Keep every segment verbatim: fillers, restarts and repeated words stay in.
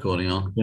recording on.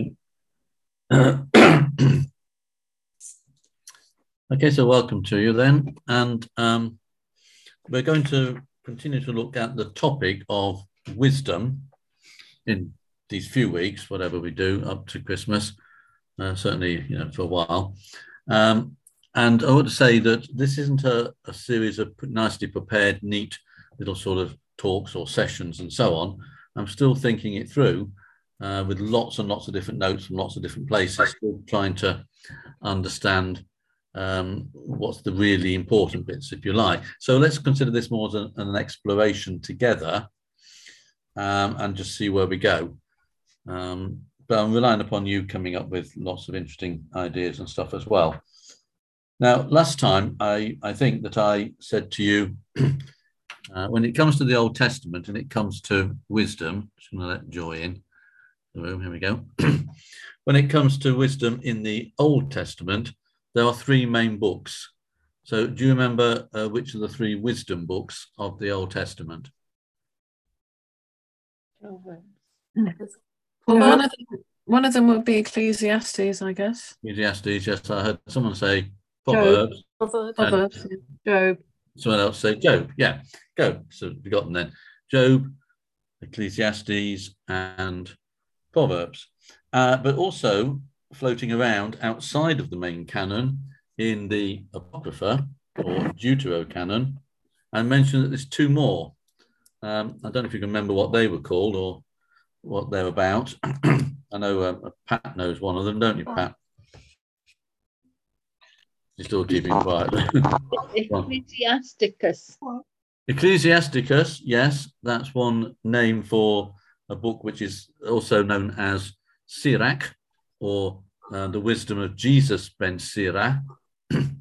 Okay, so welcome to you then. And um, we're going to continue to look at the topic of wisdom in these few weeks, whatever we do up to Christmas, uh, certainly, you know, for a while. Um, and I want to say that this isn't a, a series of nicely prepared, neat little sort of talks or sessions and so on. I'm still thinking it through uh, with lots and lots of different notes from lots of different places, still trying to understand um, what's the really important bits, if you like. So let's consider this more as an, an exploration together um, and just see where we go. Um, but I'm relying upon you coming up with lots of interesting ideas and stuff as well. Now, last time, I, I think that I said to you, uh, when it comes to the Old Testament and it comes to wisdom, just going to let Joy in the room, here we go. When it comes to wisdom in the Old Testament, there are three main books. So do you remember uh, which of the three wisdom books of the Old Testament? Well, one, of them, one of them would be Ecclesiastes, I guess. Ecclesiastes, yes, I heard someone say Proverbs. Job. Proverbs, Job. Someone else say Job, yeah, go. So forgotten then. Job, Ecclesiastes, and Proverbs. Uh, but also floating around outside of the main canon in the Apocrypha or Deuterocanon, I mentioned that there's two more. Um, I don't know if you can remember what they were called or what they're about. I know uh, Pat knows one of them, don't you, Pat? You're still keeping quiet. Ecclesiasticus. Ecclesiasticus, yes, that's one name for a book which is also known as Sirach, or uh, the wisdom of Jesus ben Sirach. And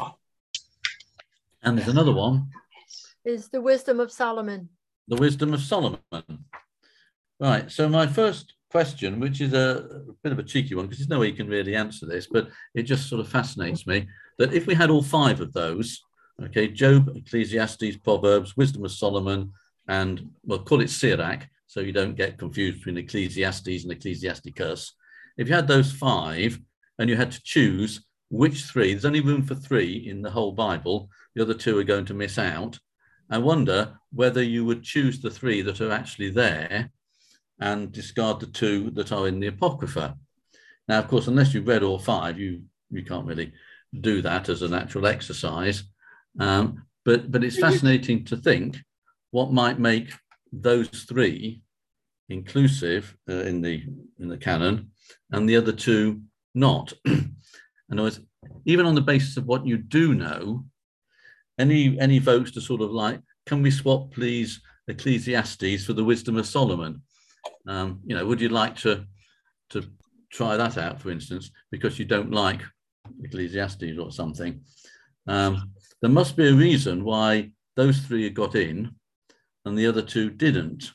there's another one. Is the wisdom of Solomon. The wisdom of Solomon. Right, so my first question, which is a, a bit of a cheeky one, because there's no way you can really answer this, but it just sort of fascinates me, that if we had all five of those, okay, Job, Ecclesiastes, Proverbs, wisdom of Solomon, and we'll call it Sirach, so you don't get confused between Ecclesiastes and Ecclesiasticus. If you had those five and you had to choose which three, there's only room for three in the whole Bible, the other two are going to miss out. I wonder whether you would choose the three that are actually there and discard the two that are in the Apocrypha. Now, of course, unless you've read all five, you, you can't really do that as an actual exercise. Um, but, but it's fascinating to think what might make those three inclusive uh, in the in the canon and the other two not. In other words, even on the basis of what you do know, any any votes to sort of like, can we swap please Ecclesiastes for the wisdom of Solomon? Um, you know, would you like to to try that out, for instance, because you don't like Ecclesiastes or something? Um, there must be a reason why those three got in and the other two didn't.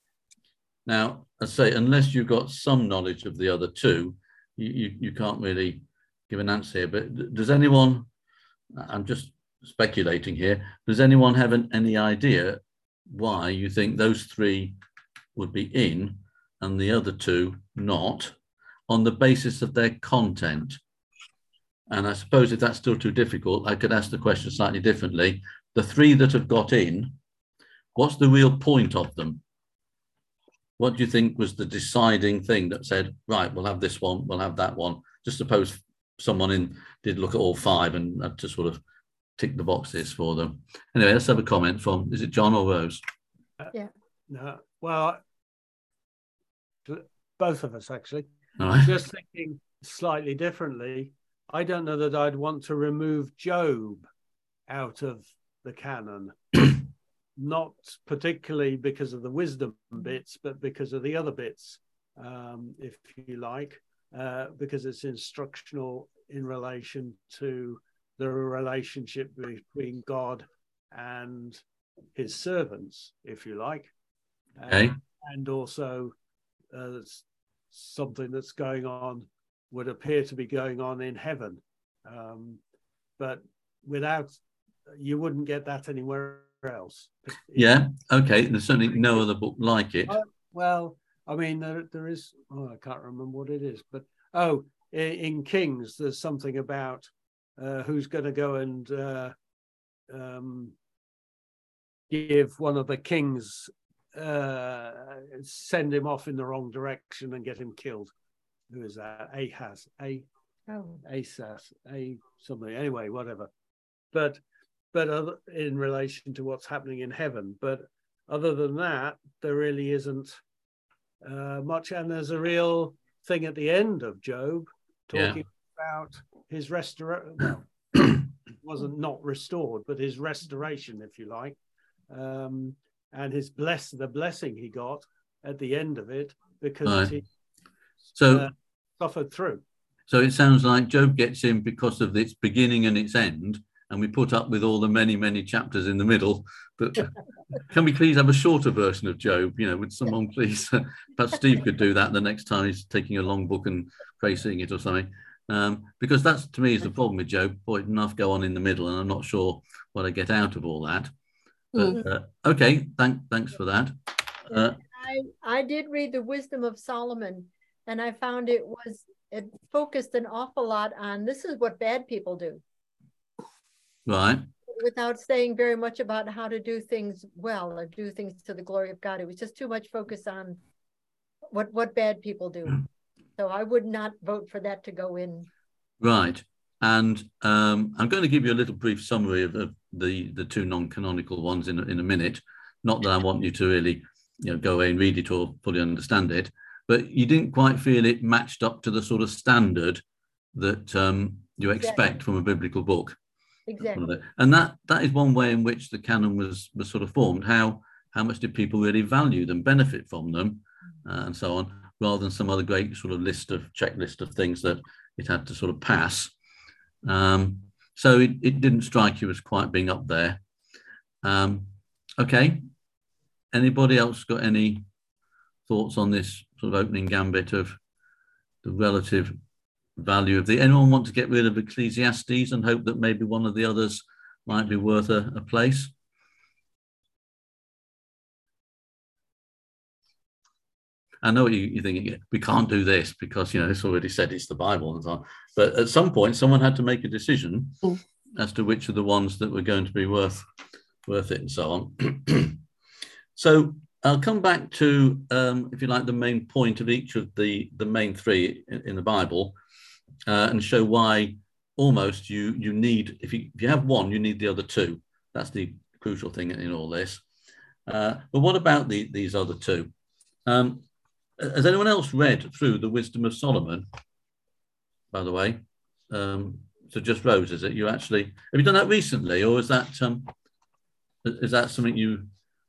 Now, I say, unless you've got some knowledge of the other two, you, you, you can't really give an answer here. But does anyone, I'm just speculating here, does anyone have an, any idea why you think those three would be in and the other two not, on the basis of their content? And I suppose if that's still too difficult, I could ask the question slightly differently. The three that have got in, what's the real point of them? What do you think was the deciding thing that said, right, we'll have this one, we'll have that one? Just suppose someone in did look at all five and had to sort of tick the boxes for them. Anyway, let's have a comment from, is it John or Rose? Yeah. No, well, both of us actually. All right. Just thinking slightly differently, I don't know that I'd want to remove Job out of the canon. Not particularly because of the wisdom bits, but because of the other bits, um, if you like, uh, because it's instructional in relation to the relationship between God and his servants, if you like. Okay. Uh, and also uh, something that's going on, would appear to be going on in heaven. Um, but without, you wouldn't get that anywhere else. Yeah, okay. There's certainly no other book like it. Uh, well, I mean, there, there is, oh, I can't remember what it is, but, oh, in, in Kings, there's something about uh, who's going to go and uh, um, give one of the kings, uh, send him off in the wrong direction and get him killed. Who is that? Ahaz, A, Oh, Asas, A something. Anyway, whatever. But, but other, in relation to what's happening in heaven, but other than that, there really isn't uh, much. And there's a real thing at the end of Job talking yeah. about his restoration. Well, wasn't not restored, but his restoration, if you like, um, and his bless the blessing he got at the end of it because right. he so uh, suffered through. So it sounds like Job gets in because of its beginning and its end, and we put up with all the many, many chapters in the middle. But can we please have a shorter version of Job? You know, would someone please, perhaps Steve could do that the next time he's taking a long book and tracing it or something. Um, because that's, to me, is the problem with Job. Boy, enough go on in the middle, and I'm not sure what I get out of all that. But uh, okay, thank, thanks for that. Uh, I, I did read the Wisdom of Solomon, and I found it was, it focused an awful lot on this is what bad people do. Right. Without saying very much about how to do things well or do things to the glory of God. It was just too much focus on what, what bad people do. So I would not vote for that to go in. Right. And um, I'm going to give you a little brief summary of, of the, the two non-canonical ones in, in a minute. Not that I want you to really you know, go away and read it or fully understand it, but you didn't quite feel it matched up to the sort of standard that um, you expect exactly. from a biblical book. Exactly. And that that is one way in which the canon was, was sort of formed. How, how much did people really value them, benefit from them, uh, and so on, rather than some other great sort of list of checklist of things that it had to sort of pass. Um, so it, it didn't strike you as quite being up there. Um, okay. Anybody else got any thoughts on this sort of opening gambit of the relative value of the, anyone want to get rid of Ecclesiastes and hope that maybe one of the others might be worth a, a place? I know you, you're thinking, we can't do this because, you know, it's already said it's the Bible and so on. But at some point, someone had to make a decision mm. as to which of the ones that were going to be worth worth it and so on. So I'll come back to, um, if you like, the main point of each of the, the main three in, in the Bible uh, and show why almost you, you need, if you, if you have one, you need the other two. That's the crucial thing in all this. Uh, but what about the, these other two? Um, Has anyone else read through the Wisdom of Solomon, by the way? Um, so just Rose, is it? You actually, have you done that recently, or is that um, is that something you,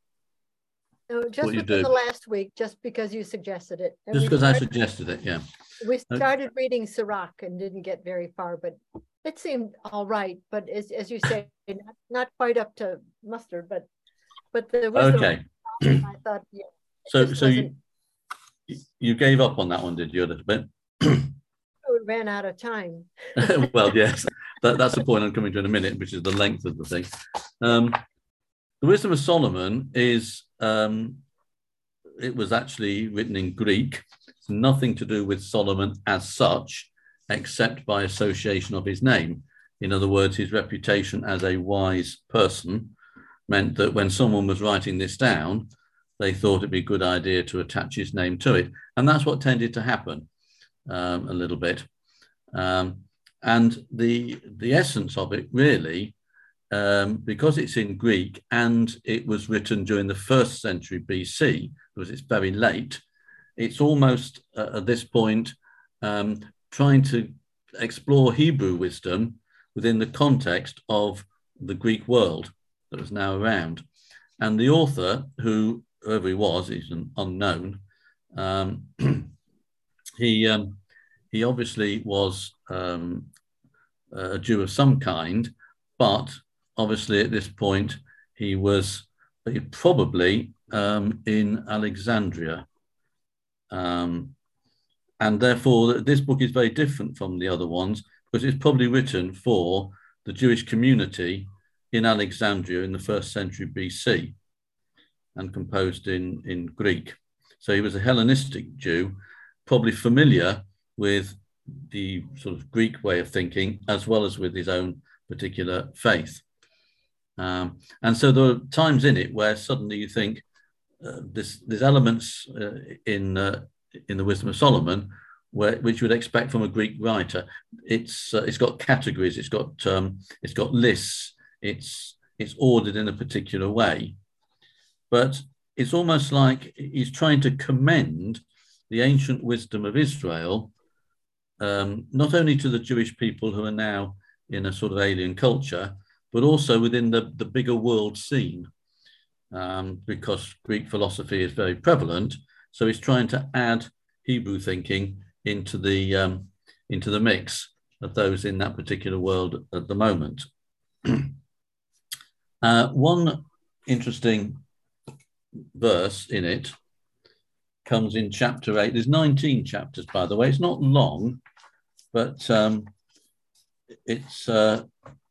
no, just within do? the last week, just because you suggested it. And just because I started, suggested it, yeah. We started okay. reading Sirach and didn't get very far, but it seemed all right. But as, as you say, not, not quite up to mustard, but but the Wisdom okay. of Solomon, I thought, yeah. So, so you, you gave up on that one, did you, a little bit? It ran out of time. Well, yes, that, that's the point I'm coming to in a minute, which is the length of the thing. Um, the Wisdom of Solomon is, um, it was actually written in Greek. It's nothing to do with Solomon as such, except by association of his name. In other words, his reputation as a wise person meant that when someone was writing this down, they thought it'd be a good idea to attach his name to it. And that's what tended to happen um, a little bit. Um, and the, the essence of it really, um, because it's in Greek and it was written during the first century B C, because it's very late, it's almost uh, at this point um, trying to explore Hebrew wisdom within the context of the Greek world that was now around. And the author, who whoever he was, he's an unknown. Um, he um, he obviously was um, a Jew of some kind, but obviously at this point he was probably um, in Alexandria. Um, and therefore this book is very different from the other ones because it's probably written for the Jewish community in Alexandria in the first century B C. And composed in, in Greek. So he was a Hellenistic Jew, probably familiar with the sort of Greek way of thinking, as well as with his own particular faith. Um, and so there are times in it where suddenly you think uh, this, there's elements uh, in uh, in the Wisdom of Solomon where which you would expect from a Greek writer. It's uh, it's got categories, it's got um, it's got lists, it's it's ordered in a particular way, but it's almost like he's trying to commend the ancient wisdom of Israel, um, not only to the Jewish people who are now in a sort of alien culture, but also within the, the bigger world scene, um, because Greek philosophy is very prevalent. So he's trying to add Hebrew thinking into the, um, into the mix of those in that particular world at the moment. uh, one interesting verse in it comes in chapter eight. There's nineteen chapters, by the way. It's not long, but um, it's uh,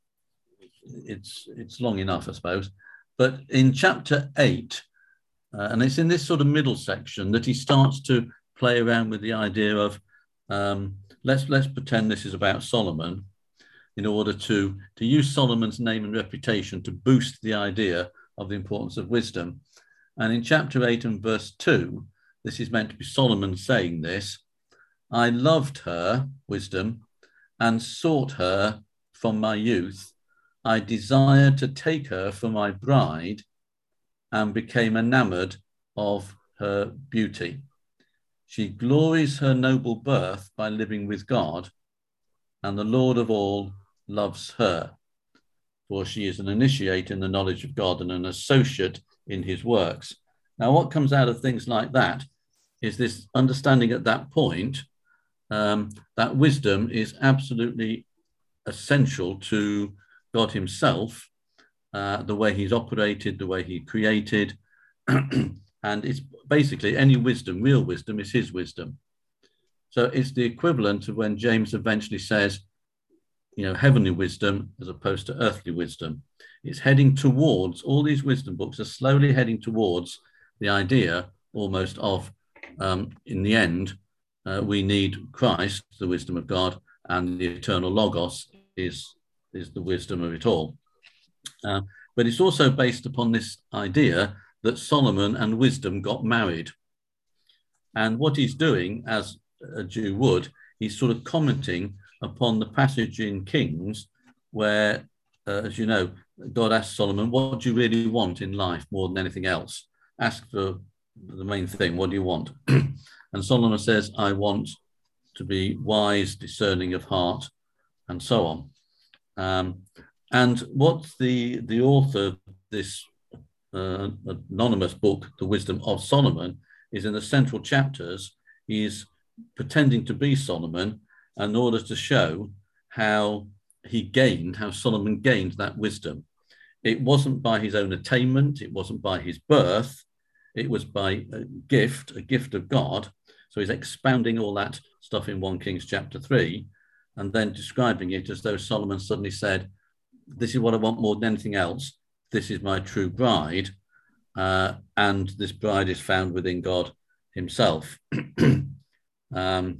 it's it's long enough, I suppose. But in chapter eight, uh, and it's in this sort of middle section that he starts to play around with the idea of um, let's let's pretend this is about Solomon, in order to to use Solomon's name and reputation to boost the idea of the importance of wisdom. And in chapter eight and verse two, this is meant to be Solomon saying this: I loved her, wisdom, and sought her from my youth. I desired to take her for my bride and became enamored of her beauty. She glories her noble birth by living with God, and the Lord of all loves her, for she is an initiate in the knowledge of God and an associate in his works. Now, what comes out of things like that is this understanding at that point um, that wisdom is absolutely essential to God himself, uh, the way he's operated, the way he created. And it's basically any wisdom, real wisdom, is his wisdom. So it's the equivalent of when James eventually says, you know, heavenly wisdom as opposed to earthly wisdom. It's heading towards, all these wisdom books are slowly heading towards the idea almost of, um, in the end, uh, we need Christ, the wisdom of God, and the eternal Logos is, is the wisdom of it all. Uh, but it's also based upon this idea that Solomon and wisdom got married. And what he's doing, as a Jew would, he's sort of commenting upon the passage in Kings where, uh, as you know, God asked Solomon, what do you really want in life more than anything else? Ask for the main thing, what do you want? And Solomon says, I want to be wise, discerning of heart, and so on. Um, and what the, the author of this uh, anonymous book, The Wisdom of Solomon, is in the central chapters, he's pretending to be Solomon in order to show how he gained, how Solomon gained that wisdom. It wasn't by his own attainment, it wasn't by his birth, it was by a gift, a gift of God. So he's expounding all that stuff in First Kings chapter three, and then describing it as though Solomon suddenly said, this is what I want more than anything else. This is my true bride. Uh, and this bride is found within God himself. um,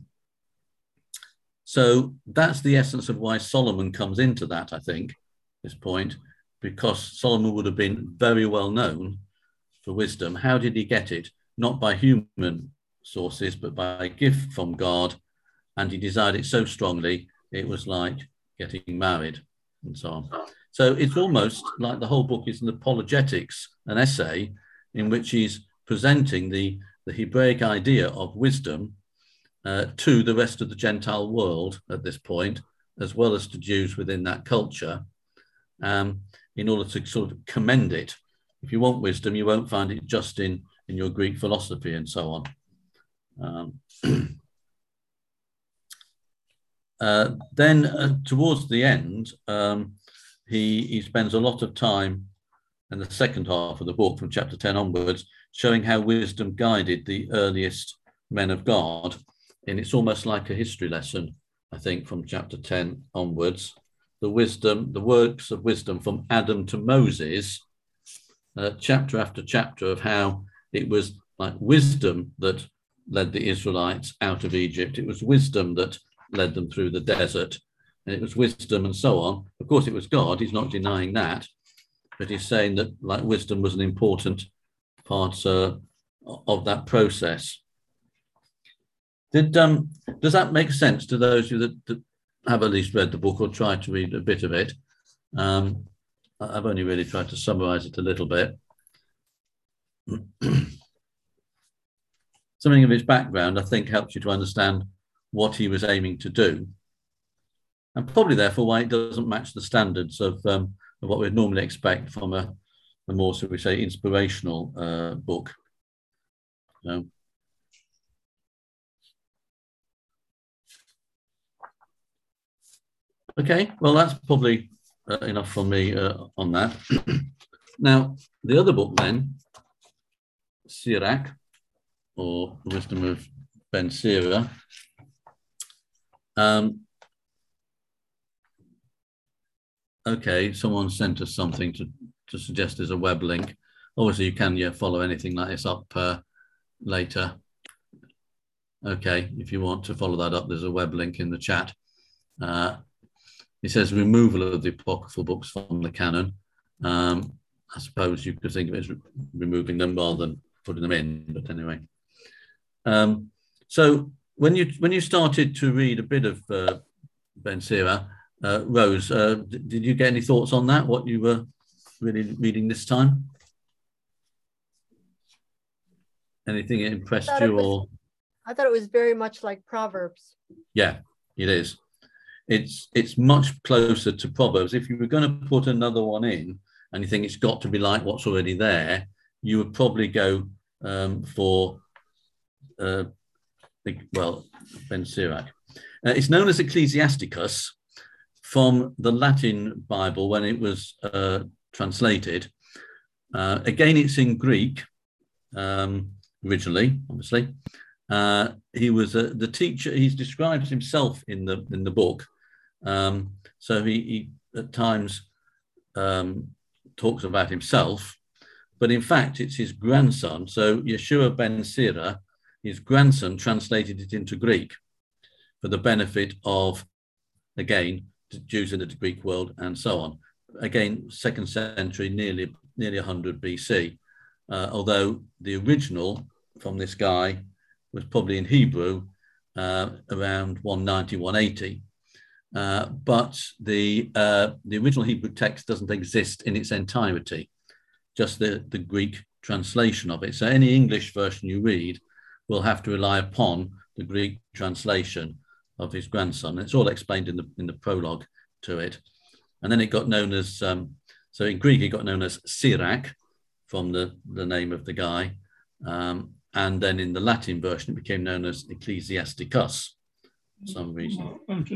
so that's the essence of why Solomon comes into that, I think, this point, because Solomon would have been very well known for wisdom. How did he get it? Not by human sources, but by a gift from God. And he desired it so strongly, it was like getting married and so on. So it's almost like the whole book is an apologetics, an essay in which he's presenting the, the Hebraic idea of wisdom uh, to the rest of the Gentile world at this point, as well as to Jews within that culture, um, in order to sort of commend it. If you want wisdom, you won't find it just in, in your Greek philosophy and so on. Um, uh, then uh, towards the end, um, he, he spends a lot of time in the second half of the book, from chapter ten onwards, showing how wisdom guided the earliest men of God. And it's almost like a history lesson, I think, from chapter ten onwards. The wisdom, the works of wisdom from Adam to Moses, uh, chapter after chapter of how it was like wisdom that led the Israelites out of Egypt. It was wisdom that led them through the desert. And it was wisdom and so on. Of course, it was God. He's not denying that. But he's saying that like wisdom was an important part uh, of that process. Did um, does that make sense to those of you that, that have at least read the book or tried to read a bit of it? Um, I've only really tried to summarize it a little bit. Something of his background, I think, helps you to understand what he was aiming to do, and probably therefore why it doesn't match the standards of, um, of what we'd normally expect from a, a more, so we say, inspirational uh, book. So, okay, well, that's probably uh, enough from me uh, on that. Now, the other book then, Sirach, or The Wisdom of Ben Sira. Um, okay, someone sent us something to, to suggest there's a web link. Obviously, you can yeah, follow anything like this up uh, later. Okay, if you want to follow that up, there's a web link in the chat. Uh, it says removal of the apocryphal books from the canon. Um, I suppose you could think of it as re removing them rather than putting them in, but anyway. Um, so when you when you started to read a bit of uh, Ben Sira, uh, Rose, uh, did you get any thoughts on that? What you were really reading this time? Anything that impressed you, was, or? I thought it was very much like Proverbs. Yeah, it is. It's it's much closer to Proverbs. If you were going to put another one in, and you think it's got to be like what's already there, you would probably go um, for, uh, well, Ben Sirach. Uh, it's known as Ecclesiasticus from the Latin Bible when it was uh, translated. Uh, again, it's in Greek um, originally, obviously. Uh, he was uh, the teacher. He's described himself in the in the book. Um, so he, he at times um, talks about himself, but in fact it's his grandson. So Yeshua ben Sira, his grandson, translated it into Greek for the benefit of, again, the Jews in the Greek world and so on. Again, second century, nearly nearly one hundred B C. Uh, although the original from this guy was probably in Hebrew uh, around one ninety, one eighty. Uh, but the, uh, the original Hebrew text doesn't exist in its entirety, just the, the Greek translation of it. So any English version you read will have to rely upon the Greek translation of his grandson. It's all explained in the, in the prologue to it. And then it got known as, um, so in Greek, it got known as Sirach, from the, the name of the guy. Um, and then in the Latin version, it became known as Ecclesiasticus for some reason.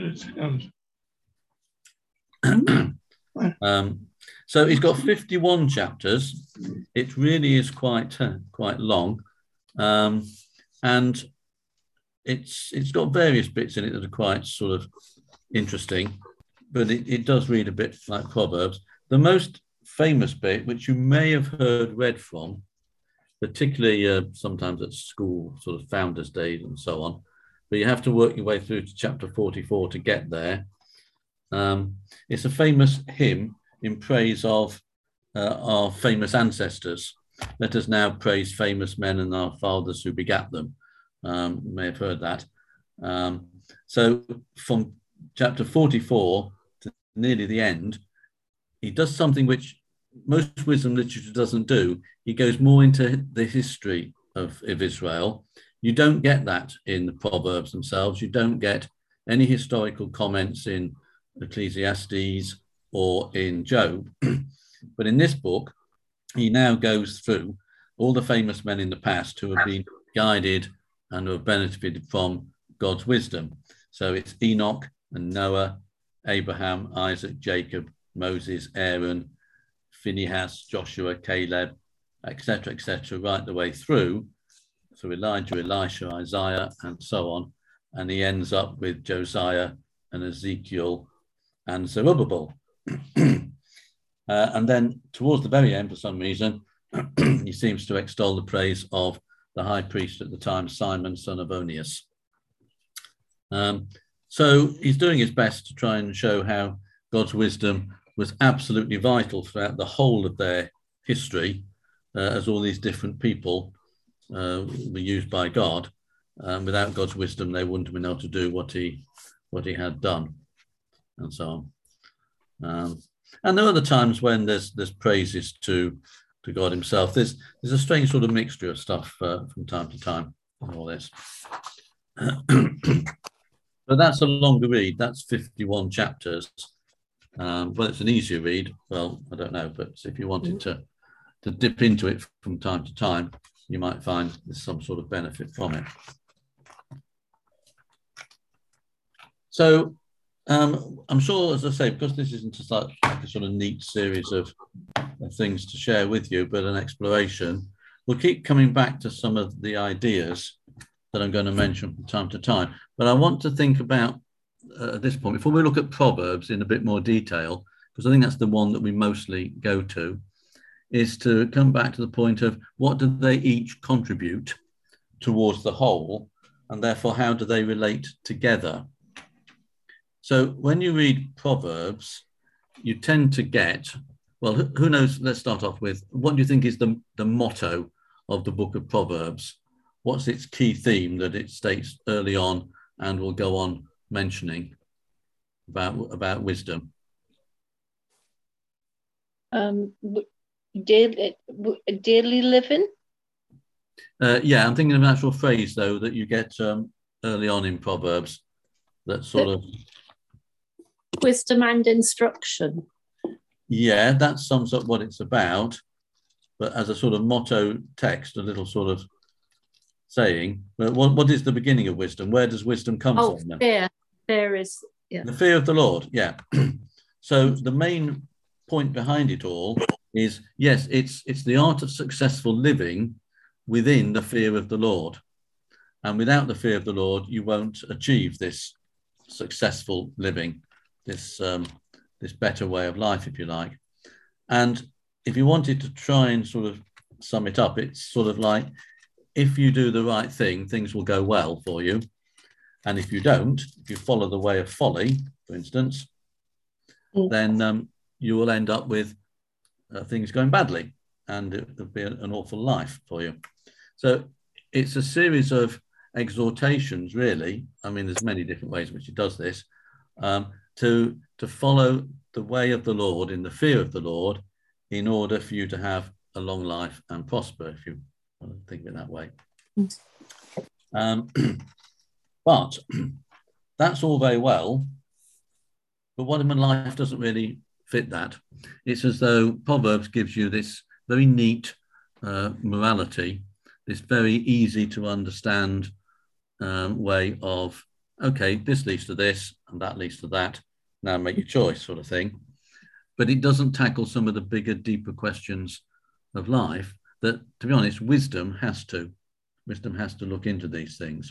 um, so he's got fifty-one chapters. It really is quite, uh, quite long. Um, and it's it's got various bits in it that are quite sort of interesting, but it, it does read a bit like Proverbs. The most famous bit, which you may have heard read from, particularly uh, sometimes at school, sort of Founders' Days and so on, but you have to work your way through to chapter forty-four to get there. Um, it's a famous hymn in praise of uh, our famous ancestors. Let us now praise famous men and our fathers who begat them. Um, you may have heard that. Um, so from chapter forty-four to nearly the end, he does something which most wisdom literature doesn't do. He goes more into the history of, of Israel. You don't get that in the Proverbs themselves. You don't get any historical comments in Ecclesiastes or in Job. But in this book, he now goes through all the famous men in the past who have been guided and who have benefited from God's wisdom. So it's Enoch and Noah, Abraham, Isaac, Jacob, Moses, Aaron, Phinehas, Joshua, Caleb, et cetera, et cetera, right the way through. So Elijah, Elisha, Isaiah, and so on. And he ends up with Josiah and Ezekiel and Zerubbabel. uh, and then towards the very end, for some reason, he seems to extol the praise of the high priest at the time, Simon, son of Onias. Um, so he's doing his best to try and show how God's wisdom was absolutely vital throughout the whole of their history, uh, as all these different people uh, were used by God. Um, without God's wisdom, they wouldn't have been able to do what he what he had done, and so on. Um, and there are other times when there's there's praises to to God himself. There's there's a strange sort of mixture of stuff uh, from time to time in all this. But that's a longer read. That's fifty-one chapters. Um, whether it's an easier read, well, I don't know. But if you wanted to to dip into it from time to time, you might find there's some sort of benefit from it. So um, I'm sure, as I say, because this isn't just like, like a sort of neat series of, of things to share with you, but an exploration, we'll keep coming back to some of the ideas that I'm going to mention from time to time. But I want to think about, uh, at this point, before we look at Proverbs in a bit more detail, because I think that's the one that we mostly go to, is to come back to the point of what do they each contribute towards the whole, and therefore how do they relate together? So when you read Proverbs, you tend to get, well, who knows, let's start off with, what do you think is the, the motto of the book of Proverbs? What's its key theme that it states early on and will go on mentioning about, about wisdom? Um, daily, daily living? Uh, yeah, I'm thinking of an actual phrase, though, that you get um, early on in Proverbs that sort of... Wisdom and instruction. Yeah, that sums up what it's about. But as a sort of motto text, a little sort of saying, but what, what is the beginning of wisdom? Where does wisdom come oh, from? Then? Fear. Fear is, yeah. The fear of the Lord, yeah. So the main point behind it all is, yes, it's it's the art of successful living within the fear of the Lord. And without the fear of the Lord, you won't achieve this successful living, this um, this better way of life, if you like. And if you wanted to try and sort of sum it up, it's sort of like, if you do the right thing, things will go well for you. And if you don't, if you follow the way of folly, for instance, mm. then um, you will end up with uh, things going badly, and it will be an awful life for you. So it's a series of exhortations, really. I mean, there's many different ways in which it does this, um, to, to follow the way of the Lord in the fear of the Lord in order for you to have a long life and prosper, if you want to think of it that way. Mm. Um, But that's all very well, but what in life doesn't really fit that. It's as though Proverbs gives you this very neat uh, morality, this very easy to understand um, way of, okay, this leads to this and that leads to that, now make your choice, sort of thing. But it doesn't tackle some of the bigger, deeper questions of life that, to be honest, wisdom has to. Wisdom has to look into these things.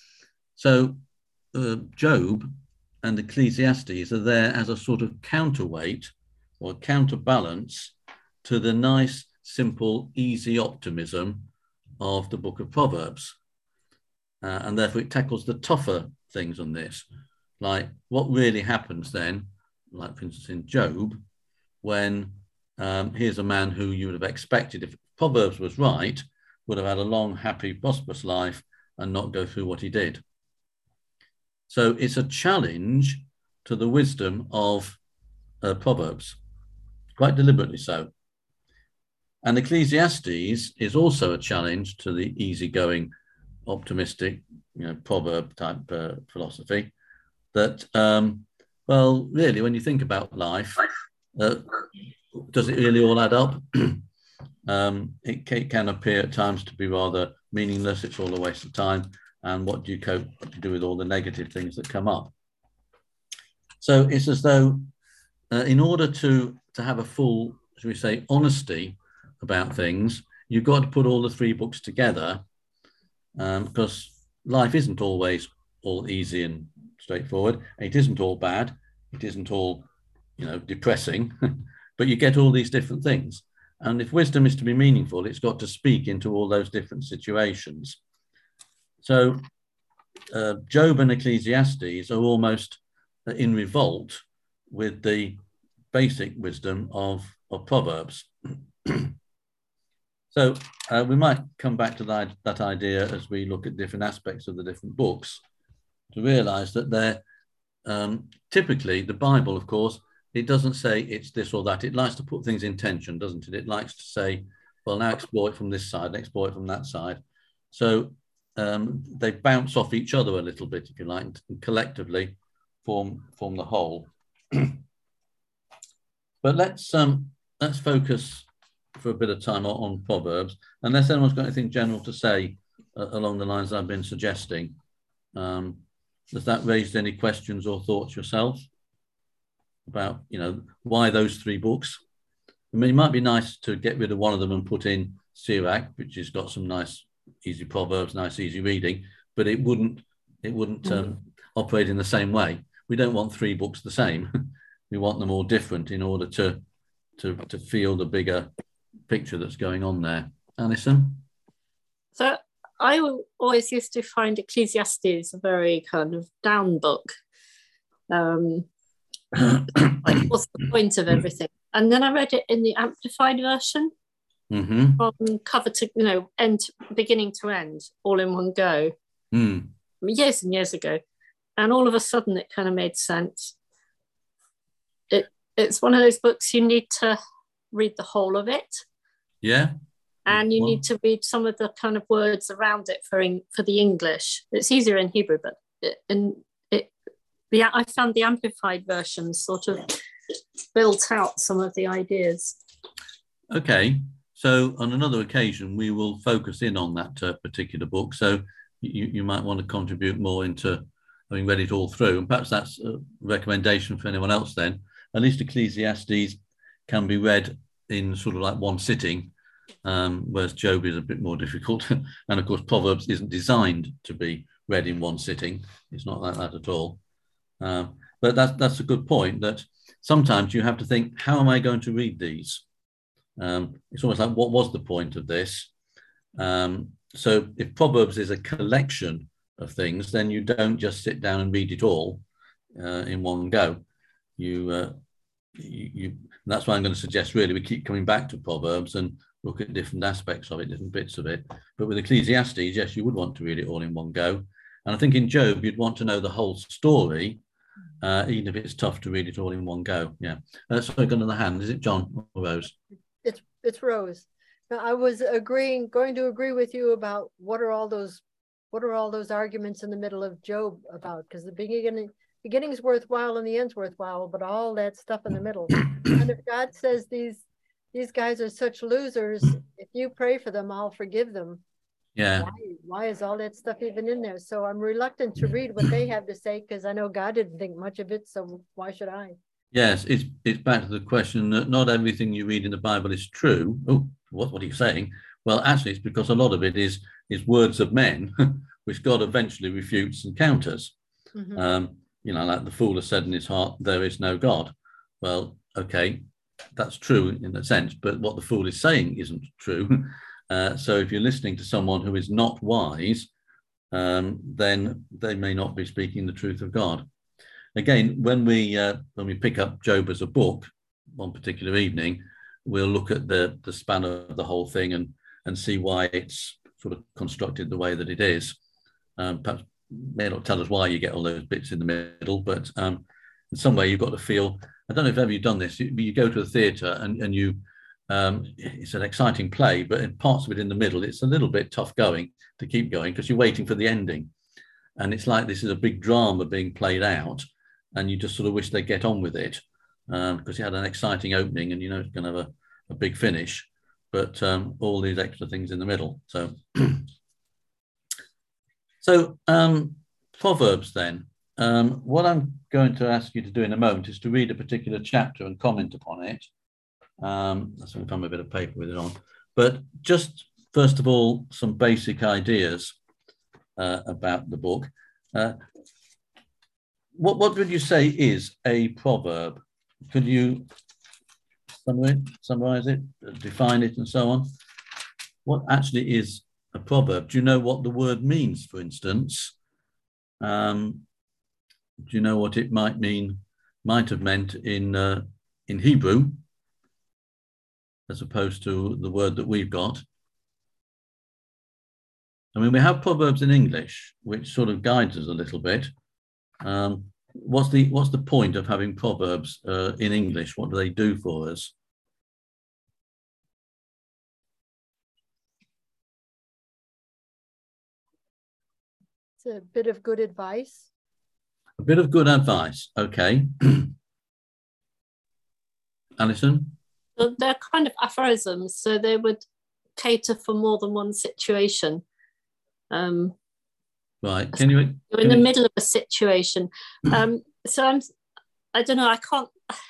So uh, Job and Ecclesiastes are there as a sort of counterweight or counterbalance to the nice, simple, easy optimism of the book of Proverbs. Uh, and therefore it tackles the tougher things on this, like what really happens then, like for instance in Job, when um, here's a man who you would have expected, if Proverbs was right, would have had a long, happy, prosperous life and not go through what he did. So it's a challenge to the wisdom of uh, Proverbs, quite deliberately so. And Ecclesiastes is also a challenge to the easygoing, optimistic, you know, proverb type uh, philosophy that, um, well, really, when you think about life, uh, does it really all add up? um, it, it can appear at times to be rather meaningless. It's all a waste of time. And what do you cope what do you do with all the negative things that come up? So it's as though uh, in order to, to have a full, shall we say, honesty about things, you've got to put all the three books together, um, because life isn't always all easy and straightforward. It isn't all bad. It isn't all, you know, depressing, but you get all these different things. And if wisdom is to be meaningful, it's got to speak into all those different situations. So uh, Job and Ecclesiastes are almost in revolt with the basic wisdom of, of Proverbs. So uh, we might come back to that, that idea as we look at different aspects of the different books to realize that they're um, typically the Bible, of course, it doesn't say it's this or that. It likes to put things in tension, doesn't it? It likes to say, well, now explore it from this side, now explore it from that side. So um, they bounce off each other a little bit, if you like, and collectively form, form the whole. But let's, um, let's focus for a bit of time on, on Proverbs, unless anyone's got anything general to say uh, along the lines I've been suggesting. Um, has that raised any questions or thoughts yourself about, you know, why those three books? I mean, it might be nice to get rid of one of them and put in Sirach, which has got some nice, easy Proverbs, nice, easy reading, but it wouldn't, it wouldn't um, operate in the same way. We don't want three books the same. We want them all different in order to, to, to feel the bigger picture that's going on there. Alison? So I always used to find Ecclesiastes a very kind of down book. Um, like, what's the point of everything? And then I read it in the Amplified version, mm-hmm. from cover to, you know, end, beginning to end, all in one go. Mm. I mean, years and years ago. And all of a sudden it kind of made sense. It It's one of those books you need to read the whole of it. Yeah. And you well. need to read some of the kind of words around it for in, for the English. It's easier in Hebrew, but it, in it, the I found the Amplified version sort of built out some of the ideas. Okay, so on another occasion we will focus in on that uh, particular book. So you, you might want to contribute more into having read it all through, and perhaps that's a recommendation for anyone else then. At least Ecclesiastes can be read in sort of like one sitting, um, whereas Job is a bit more difficult. And of course, Proverbs isn't designed to be read in one sitting. It's not like that at all. Uh, but that's, that's a good point, that sometimes you have to think, how am I going to read these? Um, it's almost like, what was the point of this? Um, so if Proverbs is a collection of things, then you don't just sit down and read it all uh, in one go. You, uh, you, you that's why I'm going to suggest really we keep coming back to Proverbs and look at different aspects of it, different bits of it. But with Ecclesiastes, yes, you would want to read it all in one go. And I think in Job, you'd want to know the whole story, uh, even if it's tough to read it all in one go. Yeah. Uh, so I've got another hand. Is it John or Rose? It's it's Rose. Now, I was agreeing, going to agree with you about what are all those, what are all those arguments in the middle of Job about? Because the beginning, beginning's worthwhile and the end's worthwhile, but all that stuff in the middle. And if God says these these guys are such losers, if you pray for them, I'll forgive them. Yeah. Why, why is all that stuff even in there? So I'm reluctant to read what they have to say because I know God didn't think much of it. So why should I? Yes, it's it's back to the question that not everything you read in the Bible is true. Oh, what, what are you saying? Well, actually, it's because a lot of it is is words of men, which God eventually refutes and counters. Mm-hmm. Um, you know, like the fool has said in his heart, there is no God. Well, okay, that's true in a sense, but what the fool is saying isn't true. Uh, so if you're listening to someone who is not wise, um, then they may not be speaking the truth of God. Again, when we uh, when we pick up Job as a book one particular evening, we'll look at the the span of the whole thing and and see why it's sort of constructed the way that it is. Um, perhaps may not tell us why you get all those bits in the middle, but um, in some way you've got to feel. I don't know if ever you've done this. You, you go to a theatre and and you. Um, it's an exciting play, but in parts of it in the middle, it's a little bit tough going to keep going because you're waiting for the ending. And it's like this is a big drama being played out, and you just sort of wish they'd get on with it um, because you had an exciting opening and you know it's going to have a, a big finish, but um, all these extra things in the middle. So, so um, Proverbs then. Um, what I'm going to ask you to do in a moment is to read a particular chapter and comment upon it. Um, that's going to come a bit of paper with it on. But just first of all, some basic ideas uh, about the book. Uh, what, what would you say is a proverb? Could you summarize it, summarize it, define it, and so on. What actually is a proverb? Do you know what the word means, for instance? Um, do you know what it might mean, might have meant in, uh, in Hebrew, as opposed to the word that we've got? I mean, we have proverbs in English, which sort of guides us a little bit. Um, what's the what's the point of having proverbs uh, in English? What do they do for us? It's a bit of good advice. A bit of good advice. Okay. Alison? So they're kind of aphorisms, so they would cater for more than one situation. Um, Right. Can you? You're in the middle of a situation. Um, so I'm, I don't know, I can't,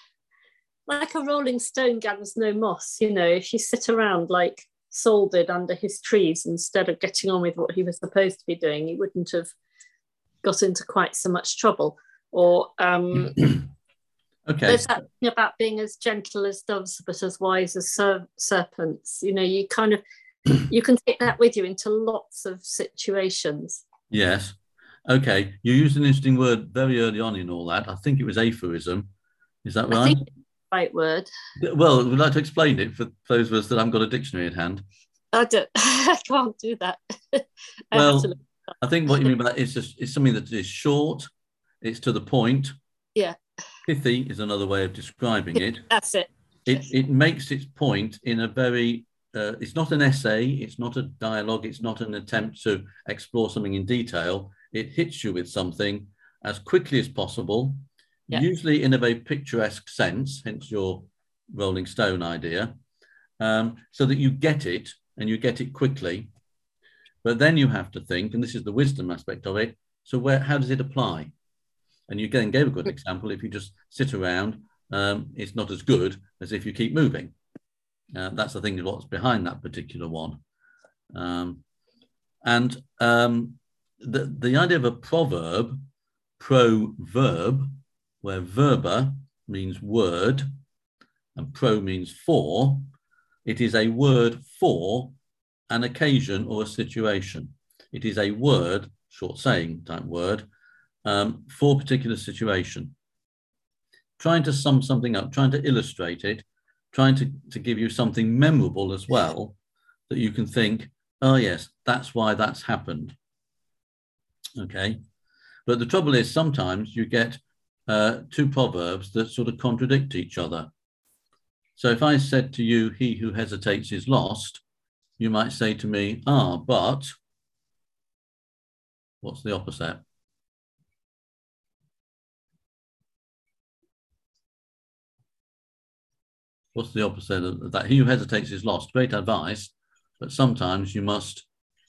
like a rolling stone gathers no moss, you know, if you sit around like Saul did under his trees instead of getting on with what he was supposed to be doing, he wouldn't have got into quite so much trouble. Or um, okay. There's that thing about being as gentle as doves, but as wise as ser- serpents. You know, you kind of, you can take that with you into lots of situations. Yes. Okay. You used an interesting word very early on in all that. I think it was aphorism. Is that right? I think it's the right word. Well, we'd like to explain it for those of us that haven't got a dictionary at hand. I don't. I can't do that. I Well, have to I think what you mean by that is just it's something that is short. It's to the point. Yeah. Pithy is another way of describing it. That's it. It Yes. it makes its point in a very. Uh, it's not an essay. It's not a dialogue. It's not an attempt to explore something in detail. It hits you with something as quickly as possible, Yeah. usually in a very picturesque sense, hence your Rolling Stone idea, um, so that you get it and you get it quickly. But then you have to think, and this is the wisdom aspect of it, so where, how does it apply? And you again gave a good example. If you just sit around, um, it's not as good as if you keep moving. Uh, that's the thing, what's behind that particular one. Um, and um, the, the idea of a proverb, proverb, where verba means word and pro means for, it is a word for an occasion or a situation. It is a word, short saying type word, um, for a particular situation. Trying to sum something up, trying to illustrate it, trying to, to give you something memorable as well, that you can think, oh yes, that's why that's happened. Okay. But the trouble is sometimes you get uh, two proverbs that sort of contradict each other. So if I said to you, he who hesitates is lost, you might say to me, ah, but what's the opposite? What's the opposite of that? He who hesitates is lost. Great advice, but sometimes you must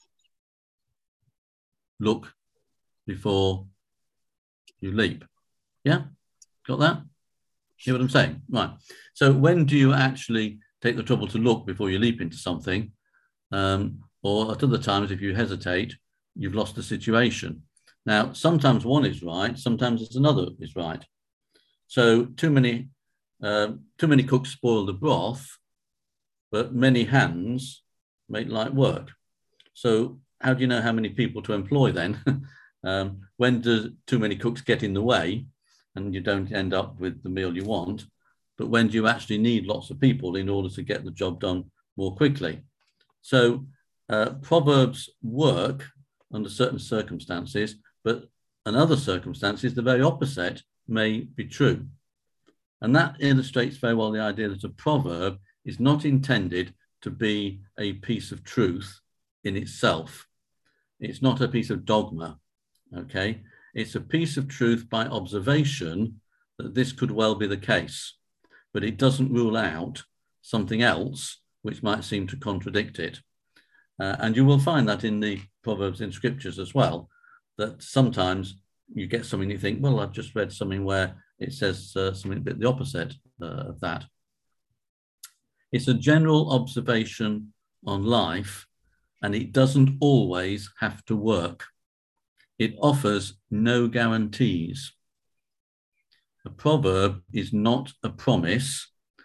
look before you leap. Yeah, got that? Hear what I'm saying? Right. So when do you actually take the trouble to look before you leap into something? Um, or at other times, if you hesitate, you've lost the situation. Now, sometimes one is right, sometimes it's another is right. So too many Uh, too many cooks spoil the broth, but many hands make light work. So how do you know how many people to employ then? um, when do too many cooks get in the way and you don't end up with the meal you want? But when do you actually need lots of people in order to get the job done more quickly? So uh, proverbs work under certain circumstances, but in other circumstances, the very opposite may be true. And that illustrates very well the idea that a proverb is not intended to be a piece of truth in itself. It's not a piece of dogma, okay? It's a piece of truth by observation that this could well be the case, but it doesn't rule out something else which might seem to contradict it. Uh, and you will find that in the Proverbs in scriptures as well, that sometimes you get something you think, well, I've just read something where it says uh, something a bit the opposite uh, of that. It's a general observation on life, and it doesn't always have to work. It offers no guarantees. A proverb is not a promise,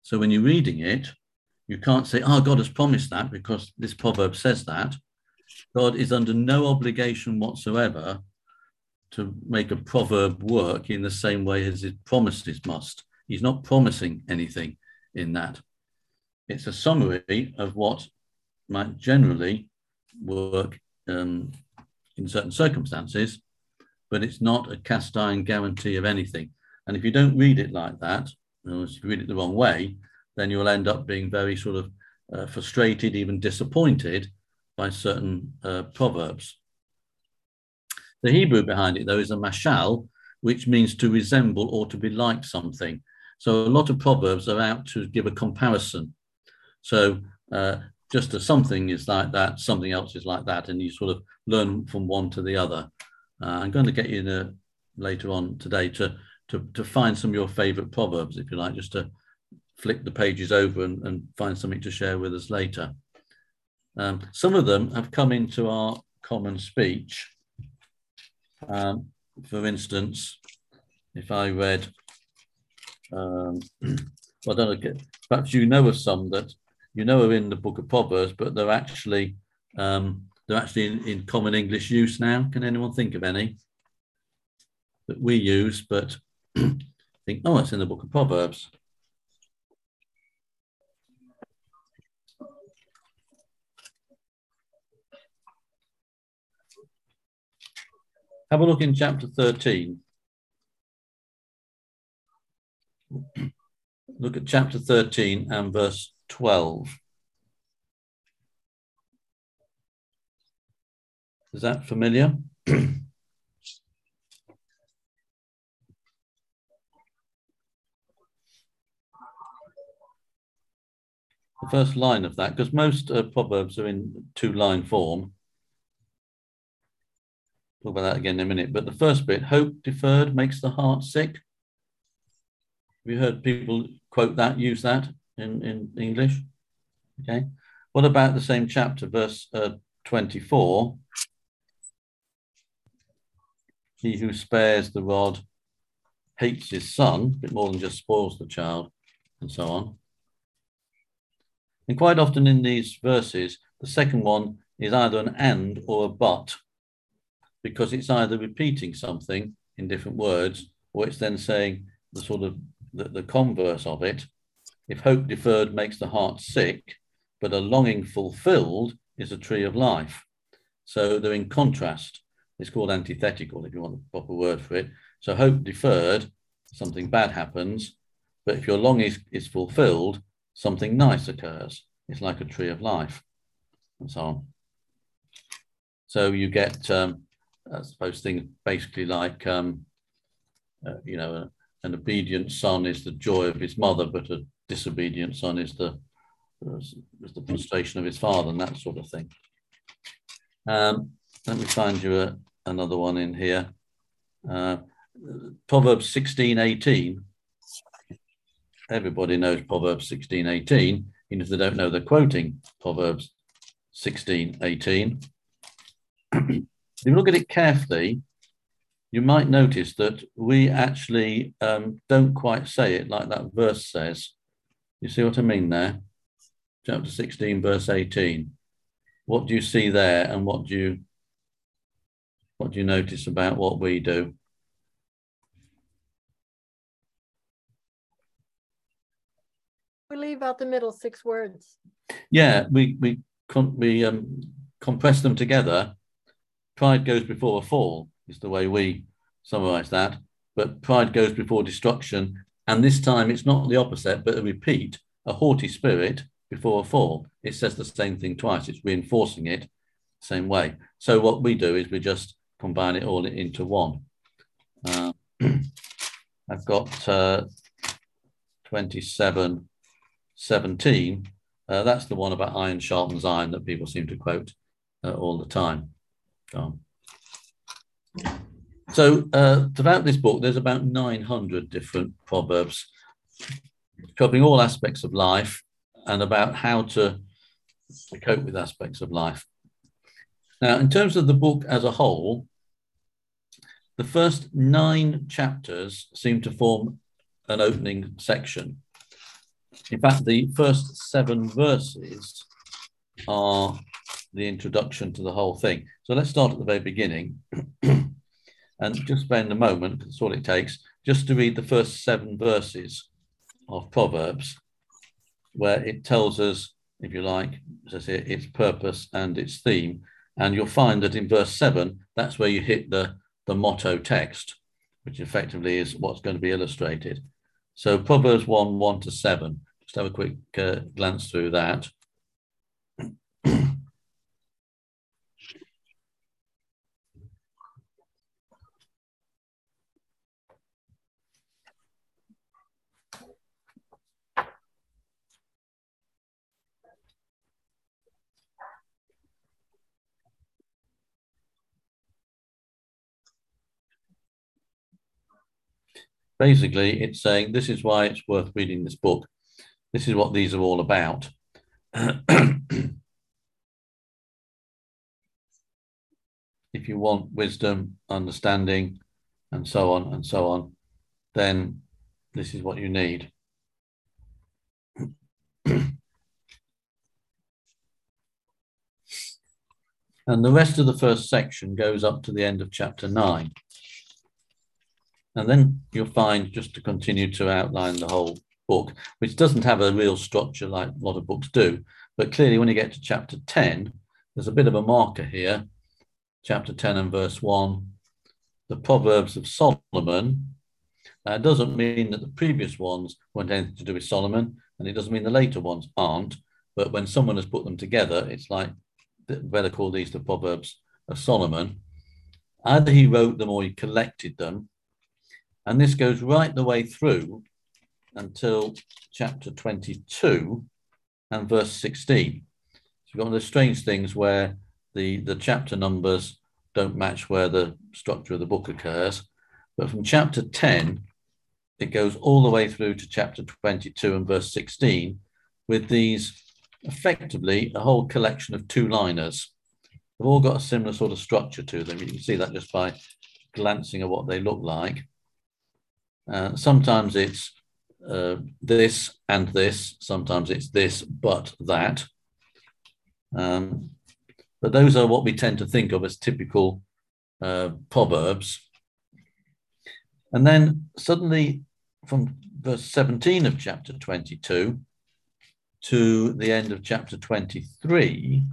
So when you're reading it, you can't say, oh, God has promised that because this proverb says that. God is under no obligation whatsoever to make a proverb work in the same way as his promises must. He's not promising anything in that. It's a summary of what might generally work um, in certain circumstances, but it's not a cast iron guarantee of anything. And if you don't read it like that, or if you read it the wrong way, then you'll end up being very sort of uh, frustrated, even disappointed by certain uh, proverbs. The Hebrew behind it, though, is a mashal, which means to resemble or to be like something. So a lot of proverbs are out to give a comparison. So uh, just as something is like that, something else is like that, and you sort of learn from one to the other. Uh, I'm going to get you in a, later on today to, to, to find some of your favorite proverbs, if you like, just to flick the pages over and, and find something to share with us later. Um, some of them have come into our common speech. Um, for instance, if I read, um, well, I don't know, perhaps you know of some that you know are in the book of Proverbs, but they're actually um, they're actually in, in common English use now. Can anyone think of any that we use, but think, oh, it's in the book of Proverbs? Have a look in chapter thirteen. Look at chapter thirteen and verse twelve. Is that familiar? The first line of that, because most uh, proverbs are in two-line form. Talk about that again in a minute. But the first bit, hope deferred makes the heart sick. Have you heard people quote that, use that in, in English? Okay. What about the same chapter, verse uh, twenty-four? He who spares the rod hates his son, a bit more than just spoils the child, and so on. And quite often in these verses, the second one is either an and or a but, because it's either repeating something in different words, or it's then saying the sort of the, the converse of it. If hope deferred makes the heart sick, but a longing fulfilled is a tree of life. So they're in contrast. It's called antithetical, if you want the proper word for it. So hope deferred, something bad happens, but if your longing is, is fulfilled, something nice occurs. It's like a tree of life, and so on. So you get, um, I suppose, things basically like, um, uh, you know, a, an obedient son is the joy of his mother, but a disobedient son is the, is the frustration of his father, and that sort of thing. Um, let me find you a, another one in here. Uh, Proverbs sixteen eighteen. Everybody knows Proverbs sixteen eighteen, even if they don't know they're quoting Proverbs sixteen eighteen. If you look at it carefully, you might notice that we actually um, don't quite say it like that verse says. You see what I mean there? Chapter sixteen, verse eighteen. What do you see there, and what do you what do you notice about what we do? We leave out the middle six words. Yeah, we we we um, compress them together. Pride goes before a fall is the way we summarize that. But pride goes before destruction, and this time it's not the opposite, but a repeat. A haughty spirit before a fall. It says the same thing twice. It's reinforcing it the same way. So what we do is we just combine it all into one. Uh, I've got uh, twenty-seven seventeen. Uh, that's the one about iron sharpens iron that people seem to quote uh, all the time. Um, so uh, throughout this book, there's about nine hundred different proverbs covering all aspects of life and about how to cope with aspects of life. Now, in terms of the book as a whole, the first nine chapters seem to form an opening section. in fact, the first seven verses are the introduction to the whole thing. So let's start at the very beginning and just spend a moment, that's all it takes, just to read the first seven verses of Proverbs, where it tells us, if you like, as I say, its purpose and its theme. And you'll find that in verse seven, that's where you hit the, the motto text, which effectively is what's going to be illustrated. So Proverbs one, one to seven, just have a quick uh, glance through that. Basically, it's saying this is why it's worth reading this book. This is what these are all about. If you want wisdom, understanding, and so on and so on, then this is what you need. And the rest of the first section goes up to the end of chapter nine. And then you'll find, just to continue to outline the whole book, which doesn't have a real structure like a lot of books do, but clearly when you get to chapter ten, there's a bit of a marker here, chapter ten and verse one, the Proverbs of Solomon. That doesn't mean that the previous ones weren't anything to do with Solomon, and it doesn't mean the later ones aren't, but when someone has put them together, it's like, better call these the Proverbs of Solomon. Either he wrote them or he collected them. And this goes right the way through until chapter twenty-two and verse sixteen. So you've got one of those strange things where the, the chapter numbers don't match where the structure of the book occurs. But from chapter ten, it goes all the way through to chapter twenty-two and verse sixteen with these, effectively, a whole collection of two-liners. They've all got a similar sort of structure to them. You can see that just by glancing at what they look like. Uh, sometimes it's uh, this and this, sometimes it's this but that. Um, but those are what we tend to think of as typical uh, proverbs. And then suddenly from verse seventeen of chapter twenty-two to the end of chapter twenty-three,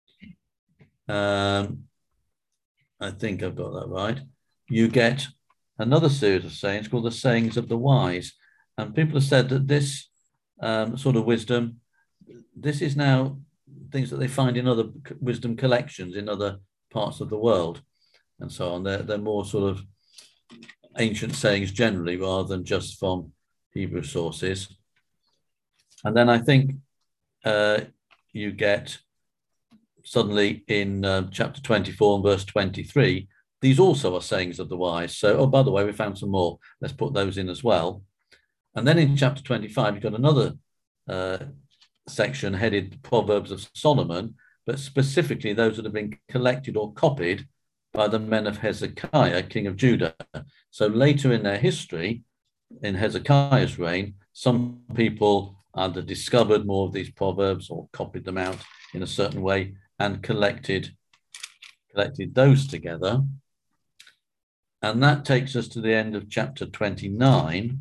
um, I think I've got that right, you get another series of sayings called the sayings of the wise. And people have said that this um, sort of wisdom, this is now things that they find in other wisdom collections in other parts of the world and so on. They're, they're more sort of ancient sayings generally rather than just from Hebrew sources. And then I think uh, you get suddenly in uh, chapter twenty-four and verse twenty-three, these also are sayings of the wise. So, oh, by the way, we found some more. Let's put those in as well. And then in chapter twenty-five, you've got another uh, section headed Proverbs of Solomon, but specifically those that have been collected or copied by the men of Hezekiah, king of Judah. So later in their history, in Hezekiah's reign, some people either discovered more of these proverbs or copied them out in a certain way and collected, collected those together. And that takes us to the end of chapter twenty-nine.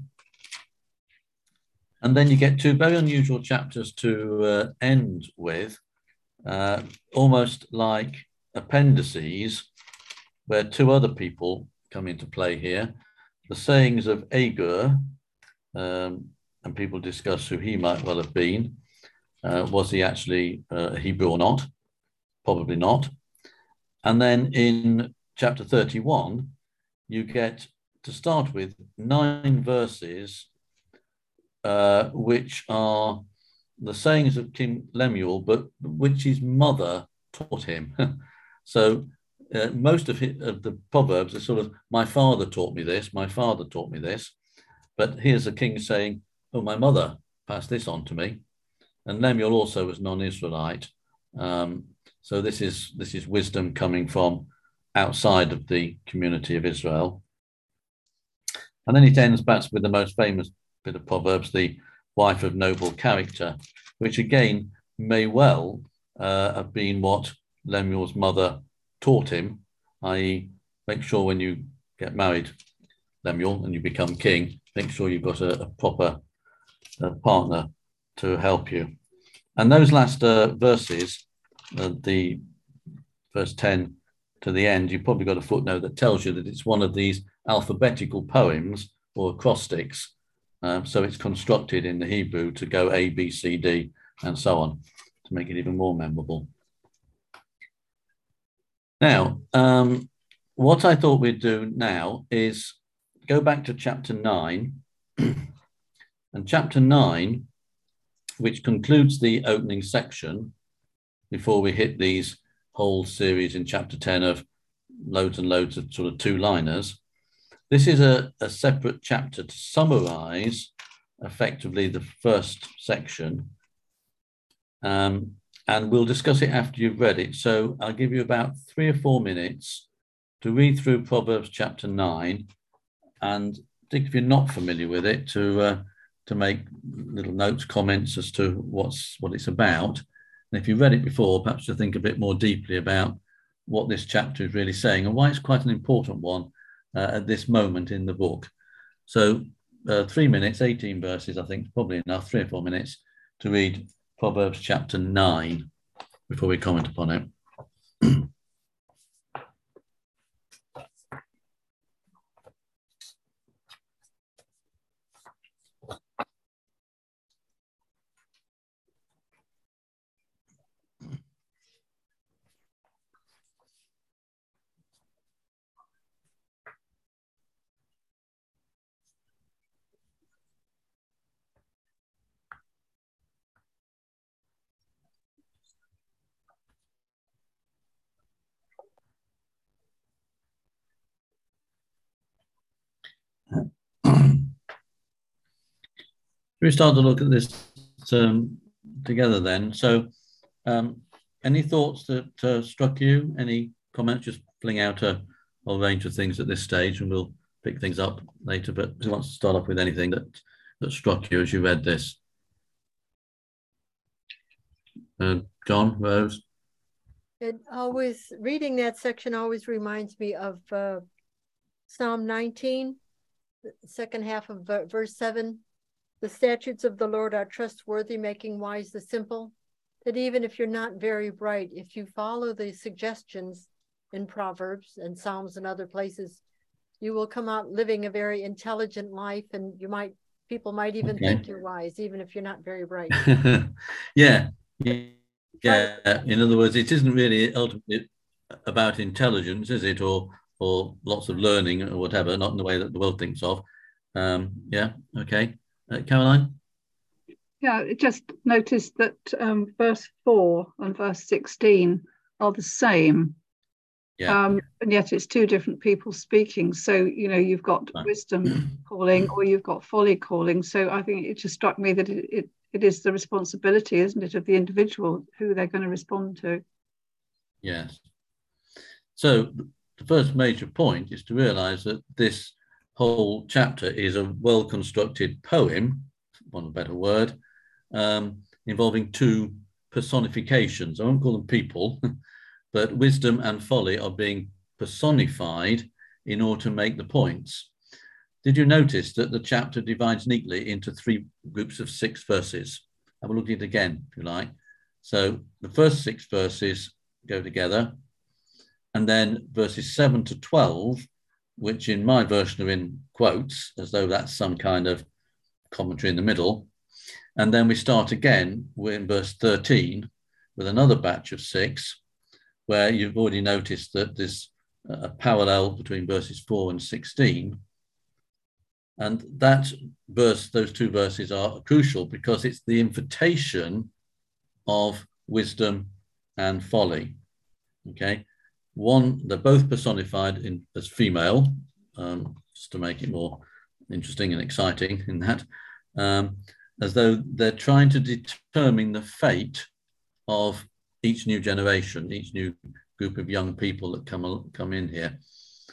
And then you get two very unusual chapters to uh, end with, uh, almost like appendices, where two other people come into play here. The sayings of Agur, um, and people discuss who he might well have been. Uh, was he actually uh, a Hebrew or not? Probably not. And then in chapter thirty-one, you get, to start with, nine verses uh, which are the sayings of King Lemuel, but which his mother taught him. So uh, most of, his, of the Proverbs are sort of, my father taught me this, my father taught me this. But here's a king saying, oh, my mother passed this on to me. And Lemuel also was non-Israelite. Um, so this is, this is wisdom coming from outside of the community of Israel. And then it ends perhaps with the most famous bit of Proverbs, the, wife of noble character, which again may well uh, have been what Lemuel's mother taught him, that is make sure when you get married, Lemuel, and you become king, make sure you've got a, a proper uh, partner to help you. And those last uh, verses, uh, the verse ten to the end, you've probably got a footnote that tells you that it's one of these alphabetical poems or acrostics. Um, so it's constructed in the Hebrew to go A, B, C, D, and so on, to make it even more memorable. Now, um, what I thought we'd do now is go back to chapter nine. And chapter nine, which concludes the opening section before we hit these whole series in chapter ten of loads and loads of sort of two-liners. This is a, a separate chapter to summarize effectively the first section. Um, and we'll discuss it after you've read it. So I'll give you about three or four minutes to read through Proverbs chapter nine, and if you're not familiar with it, to uh, to make little notes, comments as to what's what it's about. And if you've read it before, perhaps to think a bit more deeply about what this chapter is really saying and why it's quite an important one uh, at this moment in the book. So uh, three minutes, eighteen verses, I think, probably enough, three or four minutes to read Proverbs chapter nine before we comment upon it. We start to look at this um, together then. So um, any thoughts that uh, struck you? Any comments? Just fling out a whole range of things at this stage, and we'll pick things up later. But who wants to start off with anything that, that struck you as you read this? Uh, John, Rose? It always, reading that section always reminds me of uh, Psalm nineteen, the second half of verse seven. The statutes of the Lord are trustworthy, making wise the simple. That even if you're not very bright, if you follow the suggestions in Proverbs and Psalms and other places, you will come out living a very intelligent life, and you might, people might even okay. think you're wise, even if you're not very bright. yeah. Yeah. In other words, it isn't really ultimately about intelligence, is it? Or or lots of learning or whatever, not in the way that the world thinks of. Um, yeah. Okay. Uh, Caroline? Yeah, just noticed that um, verse four and verse sixteen are the same. Yeah. Um, and yet it's two different people speaking. So, you know, you've got right. wisdom calling or you've got folly calling. So I think it just struck me that it, it, it is the responsibility, isn't it, of the individual who they're going to respond to. Yes. So the first major point is to realize that this whole chapter is a well-constructed poem, one better word, um, involving two personifications. I won't call them people, but wisdom and folly are being personified in order to make the points. Did you notice that the chapter divides neatly into three groups of six verses? I will look at it again, if you like. So the first six verses go together, and then verses seven to twelve, which in my version are in quotes, as though that's some kind of commentary in the middle. And then we start again in verse thirteen with another batch of six, where you've already noticed that there's a parallel between verses four and sixteen. And that verse, those two verses are crucial because it's the invitation of wisdom and folly. Okay. One, they're both personified in, as female, um, just to make it more interesting and exciting in that, um, as though they're trying to determine the fate of each new generation, each new group of young people that come, come in here.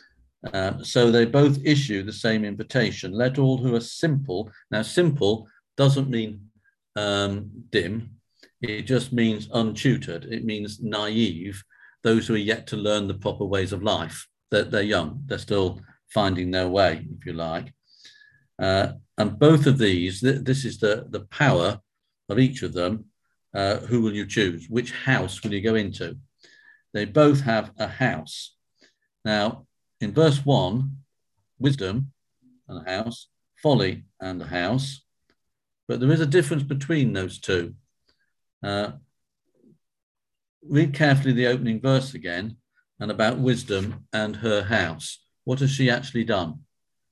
Uh, so they both issue the same invitation. Let all who are simple, now simple doesn't mean um, dim. It just means untutored. It means naive, those who are yet to learn the proper ways of life. They're, they're young. They're still finding their way, if you like. Uh, and both of these, th this is the, the power of each of them. Uh, who will you choose? Which house will you go into? They both have a house. Now, in verse one, wisdom and a house, folly and a house. But there is a difference between those two. Uh, read carefully the opening verse again, and about wisdom and her house. What has she actually done?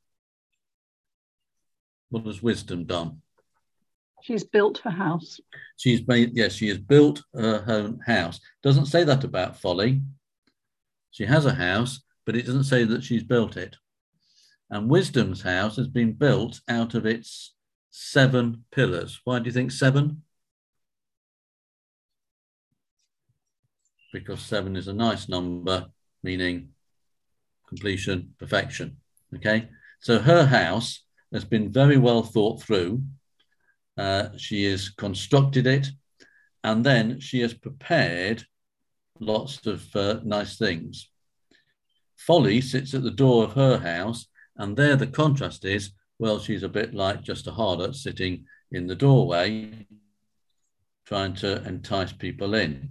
What has wisdom done? She's built her house. She's made, yes, she has built her own house. Doesn't say that about folly. She has a house, but it doesn't say that she's built it. And wisdom's house has been built out of its seven pillars. Why do you think seven? Because seven is a nice number, meaning completion, perfection. Okay, so her house has been very well thought through. Uh, she has constructed it, and then she has prepared lots of uh, nice things. Folly sits at the door of her house, and there the contrast is, well, she's a bit like just a harlot sitting in the doorway, trying to entice people in.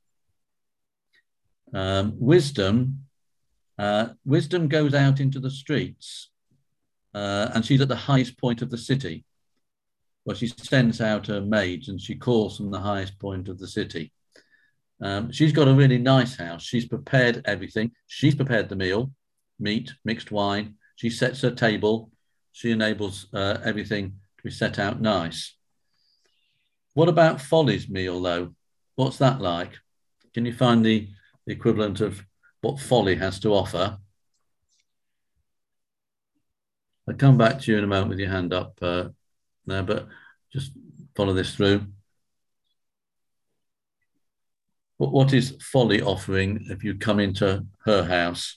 Um, wisdom, uh, wisdom goes out into the streets, uh, and she's at the highest point of the city. Well, she sends out her maids and she calls from the highest point of the city. Um, she's got a really nice house. She's prepared everything. She's prepared the meal, meat, mixed wine. She sets her table. She enables uh, everything to be set out nice. What about folly's meal, though? What's that like? Can you find the, the equivalent of what folly has to offer? I'll come back to you in a moment with your hand up uh, there, but just follow this through. What, what is folly offering if you come into her house?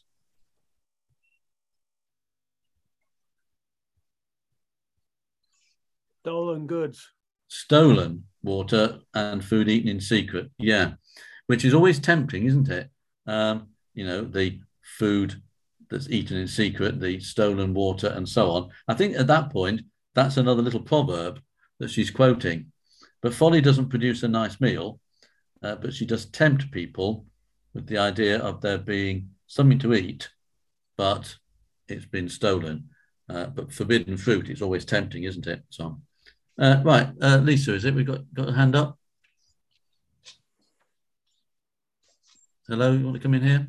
Stolen goods. Stolen water and food eaten in secret. Yeah, which is always tempting, isn't it? Um, you know, the food that's eaten in secret, the stolen water and so on. I think at that point, that's another little proverb that she's quoting. But folly doesn't produce a nice meal, uh, but she does tempt people with the idea of there being something to eat, but it's been stolen. Uh, but forbidden fruit is always tempting, isn't it? So, uh, right, uh, Lisa, is it? We've got, got a hand up. Hello, you want to come in here?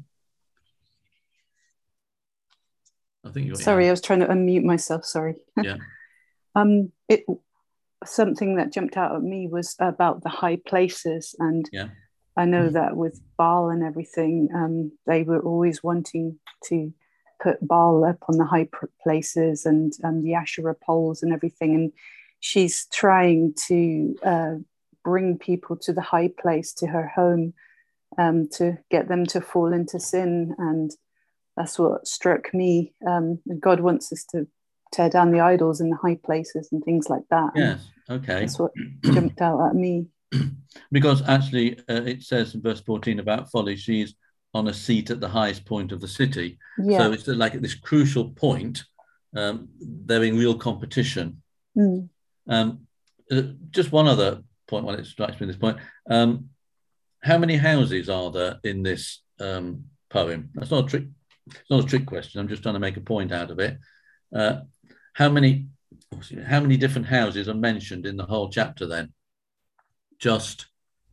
I think you. Sorry, I was trying to unmute myself. Sorry. Yeah. um, it something that jumped out at me was about the high places, and yeah. I know that with Baal and everything, um, they were always wanting to put Baal up on the high places and um, the Asherah poles and everything, and she's trying to uh, bring people to the high place, to her home, um, to get them to fall into sin. And that's what struck me. Um, God wants us to tear down the idols in the high places and things like that. Yes, okay. That's what jumped out at me. Because actually uh, it says in verse fourteen about folly, she's on a seat at the highest point of the city. Yeah. So it's like at this crucial point, um, they're in real competition. Mm. Um, uh, just one other point while it strikes me at this point. Um, how many houses are there in this um, poem? That's not a trick. It's not a trick question. I'm just trying to make a point out of it. Uh, how many, how many different houses are mentioned in the whole chapter then? Just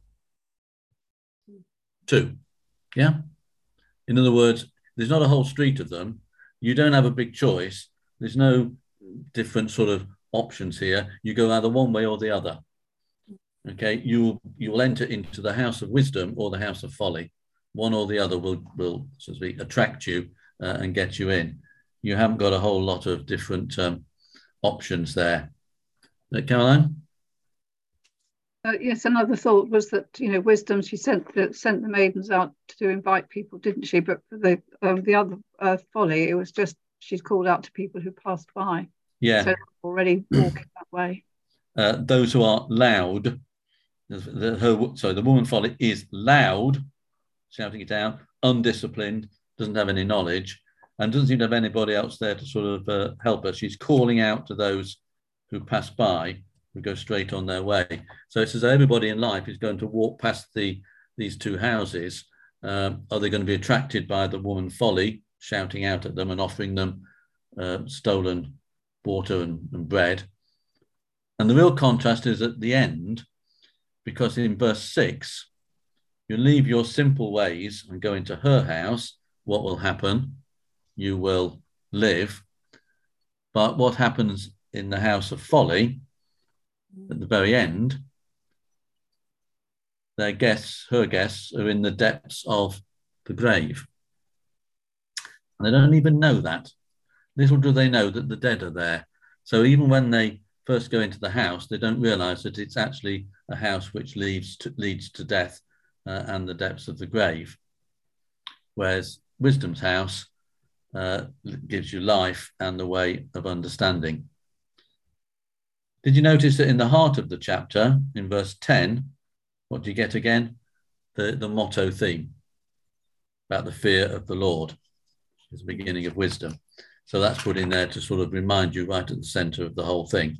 two. Yeah. In other words, there's not a whole street of them. You don't have a big choice. There's no different sort of options here. You go either one way or the other. Okay. You you will enter into the house of wisdom or the house of folly. One or the other will, will so to speak, attract you uh, and get you in. You haven't got a whole lot of different um, options there. Uh, Caroline? Uh, yes, another thought was that, you know, wisdom, she sent the, sent the maidens out to invite people, didn't she? But for the, um, the other uh, folly, it was just she's called out to people who passed by. Yeah. So already walking that way. uh, those who are loud, the, her, sorry, the woman folly is loud, shouting it out, undisciplined, doesn't have any knowledge, and doesn't seem to have anybody else there to sort of uh, help her. She's calling out to those who pass by, who go straight on their way. So it's as though everybody in life is going to walk past the these two houses. Um, are they going to be attracted by the woman folly, shouting out at them and offering them uh, stolen water and, and bread? And the real contrast is at the end, because in verse six, you leave your simple ways and go into her house. What will happen? You will live. But what happens in the house of folly at the very end? Their guests, her guests, are in the depths of the grave. And they don't even know that. Little do they know that the dead are there. So even when they first go into the house, they don't realize that it's actually a house which leads to, leads to death uh, and the depths of the grave. Whereas wisdom's house uh, gives you life and the way of understanding. Did you notice that in the heart of the chapter, in verse ten, what do you get again? The, the motto theme about the fear of the Lord is the beginning of wisdom. So that's put in there to sort of remind you right at the center of the whole thing.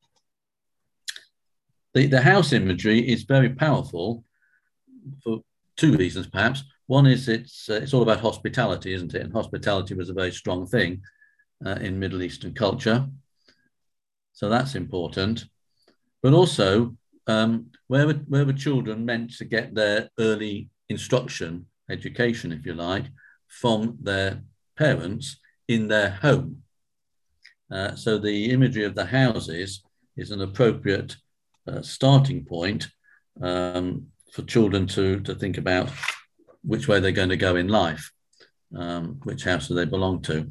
The, the house imagery is very powerful for two reasons, perhaps. One is it's, uh, it's all about hospitality, isn't it? And hospitality was a very strong thing uh, in Middle Eastern culture. So that's important. But also, um, where, were, where were children meant to get their early instruction, education, if you like, from their parents in their home? Uh, so the imagery of the houses is an appropriate uh, starting point um, for children to, to think about which way they're going to go in life, um, which house do they belong to.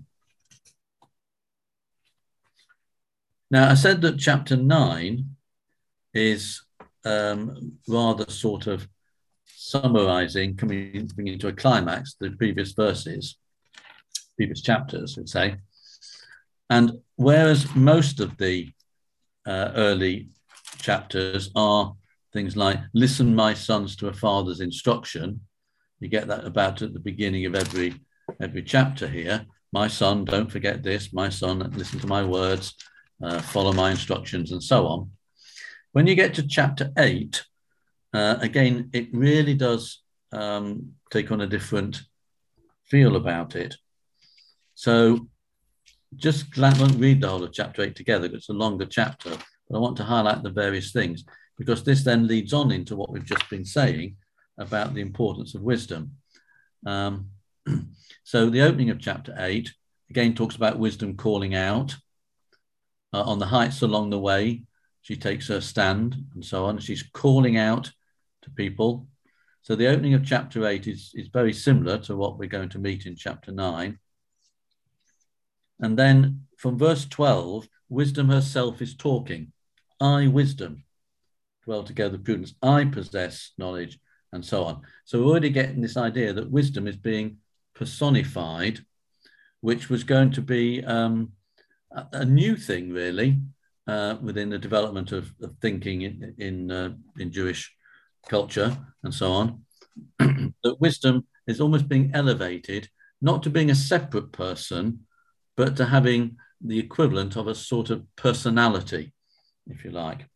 Now, I said that chapter nine is um, rather sort of summarizing, coming bringing to a climax, the previous verses, previous chapters, we'd say. And whereas most of the uh, early chapters are things like, listen, my sons, to a father's instruction, you get that about at the beginning of every, every chapter here. My son, don't forget this. My son, listen to my words. Uh, follow my instructions, and so on. When you get to chapter eight, uh, again, it really does um, take on a different feel about it. So just I won't read the whole of chapter eight together, it's a longer chapter, but I want to highlight the various things, because this then leads on into what we've just been saying about the importance of wisdom. Um, so the opening of chapter eight, again, talks about wisdom calling out. Uh, on the heights along the way, she takes her stand and so on. She's calling out to people. So the opening of chapter eight is, is very similar to what we're going to meet in chapter nine. And then from verse twelve, wisdom herself is talking. I, wisdom, dwell together prudence. I possess knowledge, and so on. So we're already getting this idea that wisdom is being personified, which was going to be um, a new thing, really, uh, within the development of, of thinking in in, uh, in Jewish culture and so on. That wisdom is almost being elevated, not to being a separate person, but to having the equivalent of a sort of personality, if you like.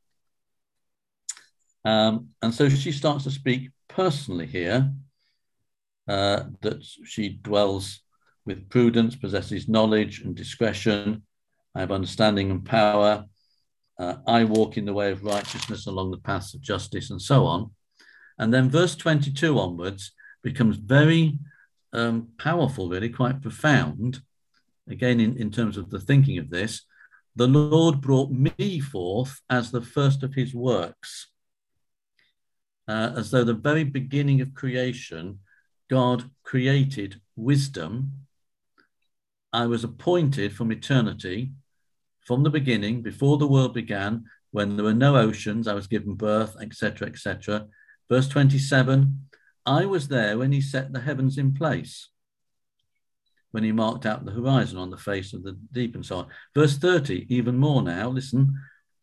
Um, and so she starts to speak personally here, uh, that she dwells with prudence, possesses knowledge and discretion. I have understanding and power. Uh, I walk in the way of righteousness along the paths of justice, and so on. And then verse twenty-two onwards becomes very um, powerful, really, quite profound. Again, in, in terms of the thinking of this, the Lord brought me forth as the first of his works. Uh, as though the very beginning of creation, God created wisdom. I was appointed from eternity, from the beginning, before the world began, when there were no oceans, I was given birth, et cetera, et cetera. Verse twenty-seven, I was there when he set the heavens in place, when he marked out the horizon on the face of the deep, and so on. Verse thirty, even more now, listen,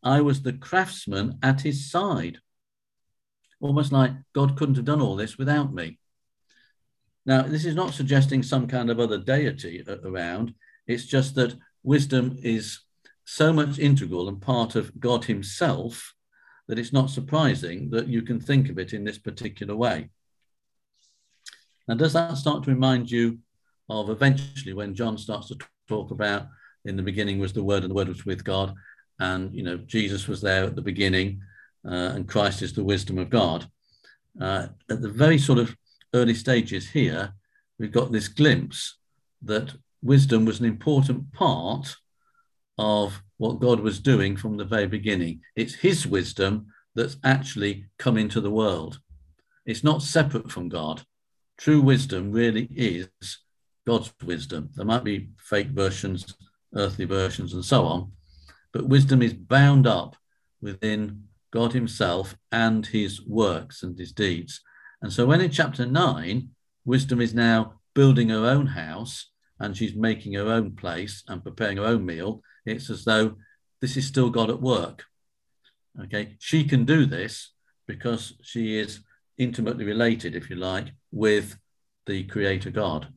I was the craftsman at his side. Almost like God couldn't have done all this without me. Now, this is not suggesting some kind of other deity around. It's just that wisdom is so much integral and part of God himself that it's not surprising that you can think of it in this particular way. Now, does that start to remind you of eventually when John starts to talk about in the beginning was the Word and the Word was with God, and, you know, Jesus was there at the beginning, uh, and Christ is the wisdom of God. Uh, at the very sort of early stages here, we've got this glimpse that wisdom was an important part of what God was doing from the very beginning. It's his wisdom that's actually come into the world. It's not separate from God. True wisdom really is God's wisdom. There might be fake versions, earthly versions, and so on, but wisdom is bound up within God himself and his works and his deeds. And so when in chapter nine, wisdom is now building her own house and she's making her own place and preparing her own meal, it's as though this is still God at work. Okay, she can do this because she is intimately related, if you like, with the Creator God.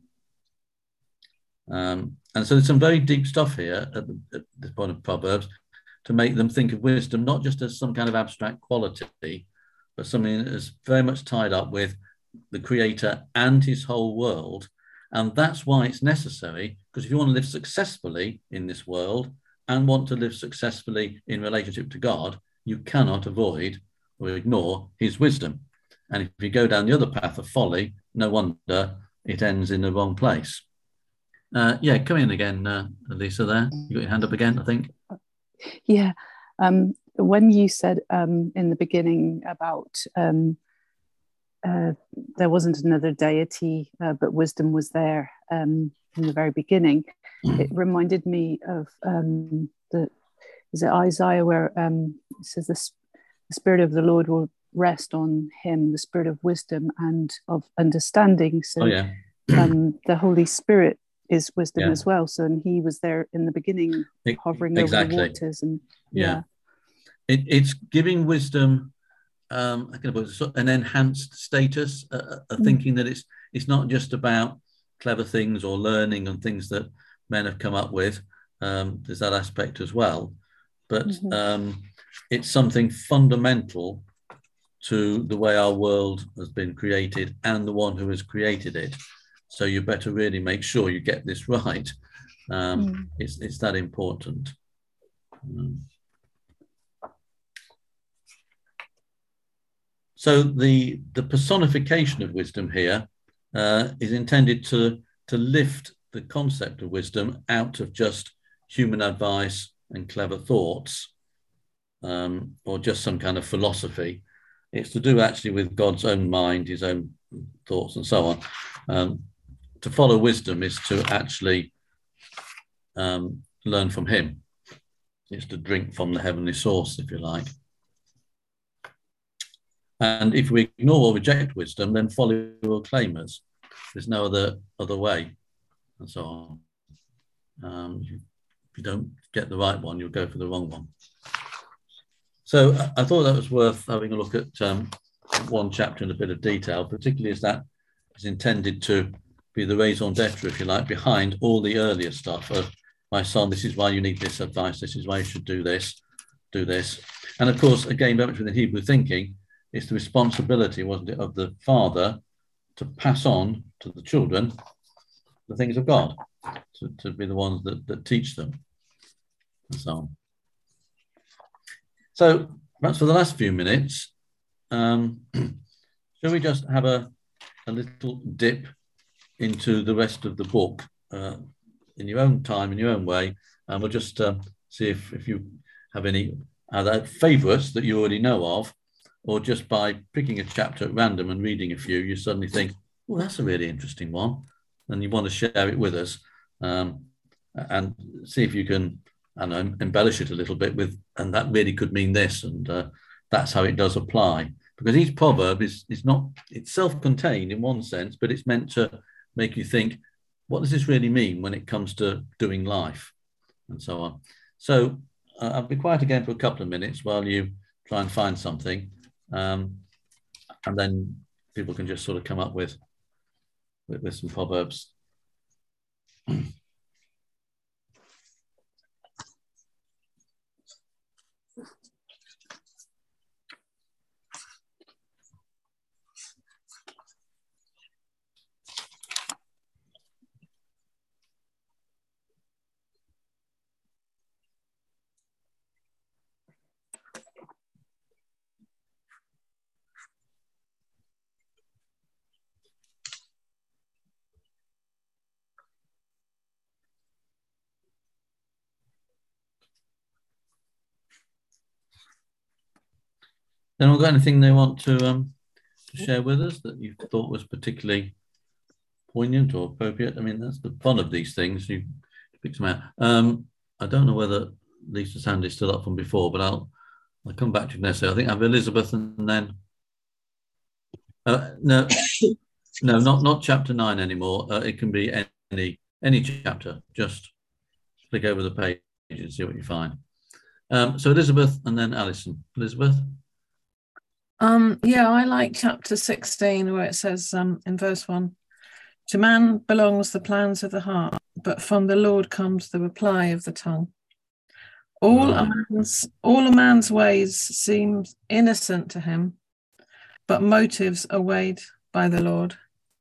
Um, and so there's some very deep stuff here at, the, at this point of Proverbs to make them think of wisdom not just as some kind of abstract quality, but something that is very much tied up with the Creator and his whole world. And that's why it's necessary, because if you want to live successfully in this world and want to live successfully in relationship to God, you cannot avoid or ignore his wisdom. And if you go down the other path of folly, no wonder it ends in the wrong place. Uh, yeah, come in again, uh, Lisa, there. You got your hand up again, I think. Yeah. Um, when you said um, in the beginning about um, uh, there wasn't another deity, uh, but wisdom was there um, from the very beginning, it reminded me of um, the, is it Isaiah where um, it says the, the Spirit of the Lord will rest on him, the Spirit of wisdom and of understanding. So oh, yeah. um, the Holy Spirit is wisdom yeah. as well. So, and he was there in the beginning, hovering exactly. over the waters, and yeah, yeah. It, it's giving wisdom um, I can put an enhanced status, uh, uh, Mm. thinking that it's it's not just about clever things or learning and things that men have come up with. Um, there's that aspect as well, but Mhm. um, it's something fundamental to the way our world has been created and the one who has created it. So you better really make sure you get this right. Um, Mm. it's, it's that important. Um, so the, the personification of wisdom here uh, is intended to, to lift the concept of wisdom out of just human advice and clever thoughts, um, or just some kind of philosophy. It's to do actually with God's own mind, his own thoughts and so on. Um, to follow wisdom is to actually um, learn from him. It's to drink from the heavenly source, if you like. And if we ignore or reject wisdom, then folly will claim us. There's no other, other way, and so on. Um, if you don't get the right one, you'll go for the wrong one. So I thought that was worth having a look at um, one chapter in a bit of detail, particularly as that is intended to be the raison d'etre, if you like, behind all the earlier stuff of, my son, this is why you need this advice, this is why you should do this, do this. And of course, again, very much within Hebrew thinking, it's the responsibility, wasn't it, of the father to pass on to the children the things of God, to, to be the ones that, that teach them, and so on. So perhaps for the last few minutes, um, shall we just have a, a little dip into the rest of the book uh, in your own time, in your own way, and we'll just uh, see if, if you have any other favourites that you already know of, or just by picking a chapter at random and reading a few, you suddenly think, oh, that's a really interesting one, and you want to share it with us, um, and see if you can, I don't know, embellish it a little bit with, and that really could mean this, and uh, that's how it does apply. Because each proverb is, is not, it's self-contained in one sense, but it's meant to make you think, what does this really mean when it comes to doing life, and so on. So uh, I'll be quiet again for a couple of minutes while you try and find something, um, and then people can just sort of come up with with, with some proverbs. Anyone got anything they want to um to share with us that you thought was particularly poignant or appropriate? I mean, that's the fun of these things. You pick them out. Um, I don't know whether Lisa's hand is still up from before, but I'll I'll come back to you next. I think I have Elizabeth and then uh, no, no, not not chapter nine anymore. Uh, it can be any any chapter. Just flick over the page and see what you find. Um, so Elizabeth and then Alison. Elizabeth. Um, yeah, I like chapter sixteen where it says um, in verse one, to man belongs the plans of the heart, but from the Lord comes the reply of the tongue. All, right. a, man's, all a man's ways seem innocent to him, but motives are weighed by the Lord.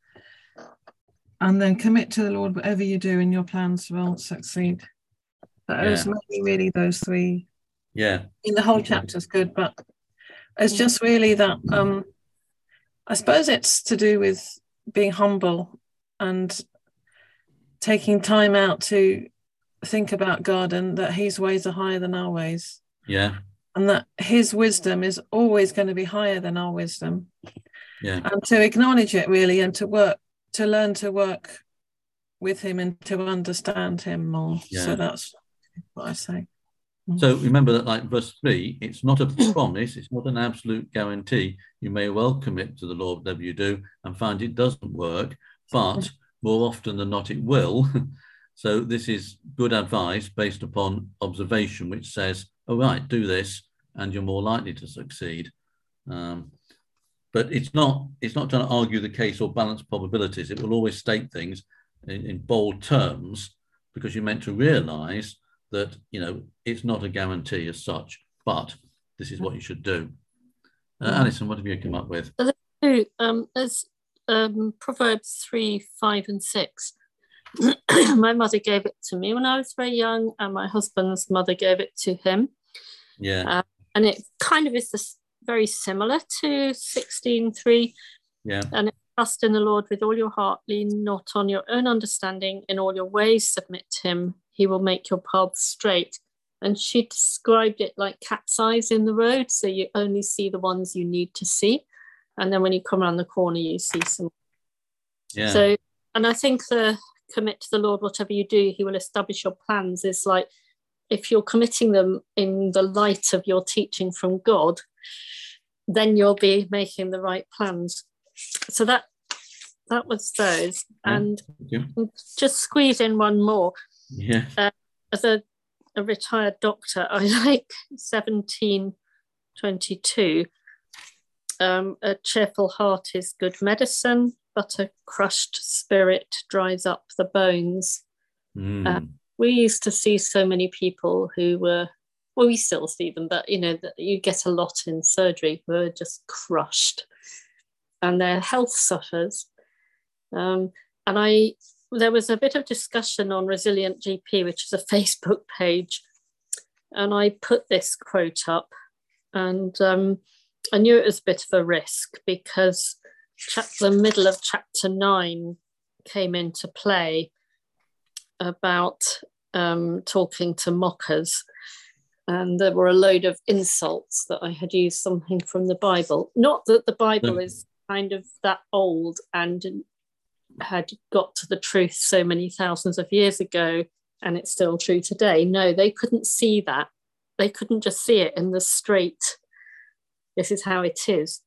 And then commit to the Lord whatever you do and your plans will succeed. Those yeah. maybe really those three. Yeah. In the whole chapter is good, but it's just really that, um, I suppose it's to do with being humble and taking time out to think about God and that his ways are higher than our ways. Yeah. And that his wisdom is always going to be higher than our wisdom. Yeah. And to acknowledge it really and to work, to learn to work with him and to understand him more. Yeah. So that's what I say. So remember that, like verse three, it's not a promise, it's not an absolute guarantee. You may well commit to the Lord whatever you do and find it doesn't work, but more often than not it will. So this is good advice based upon observation, which says, all right, do this and you're more likely to succeed. Um, but it's not, it's not trying to argue the case or balance probabilities. It will always state things in, in bold terms because you're meant to realize that, you know, it's not a guarantee as such, but this is what you should do. Uh, Alison, what have you come up with? Um, there's um, Proverbs three, five and six. My mother gave it to me when I was very young and my husband's mother gave it to him. Yeah. Uh, and it kind of is this very similar to sixteen three. Yeah. And it, trust in the Lord with all your heart, lean not on your own understanding, in all your ways submit to him. He will make your paths straight. And she described it like cat's eyes in the road. So you only see the ones you need to see. And then when you come around the corner, you see some. Yeah. So, and I think the commit to the Lord, whatever you do, he will establish your plans is like, if you're committing them in the light of your teaching from God, then you'll be making the right plans. So that, that was those. Yeah. And just squeeze in one more. Yeah. Uh, as a, a retired doctor, I like seventeen twenty-two. Um, a cheerful heart is good medicine, but a crushed spirit dries up the bones. Mm. Uh, we used to see so many people who were, well, we still see them, but you know, that you get a lot in surgery who are just crushed and their health suffers. Um, and I, there was a bit of discussion on Resilient G P, which is a Facebook page, and I put this quote up, and um, I knew it was a bit of a risk because the middle of chapter nine came into play about um, talking to mockers, and there were a load of insults that I had used something from the Bible. Not that the Bible mm. is kind of that old and had got to the truth so many thousands of years ago and it's still true today. No, they couldn't see that. They couldn't just see it in the straight, this is how it is.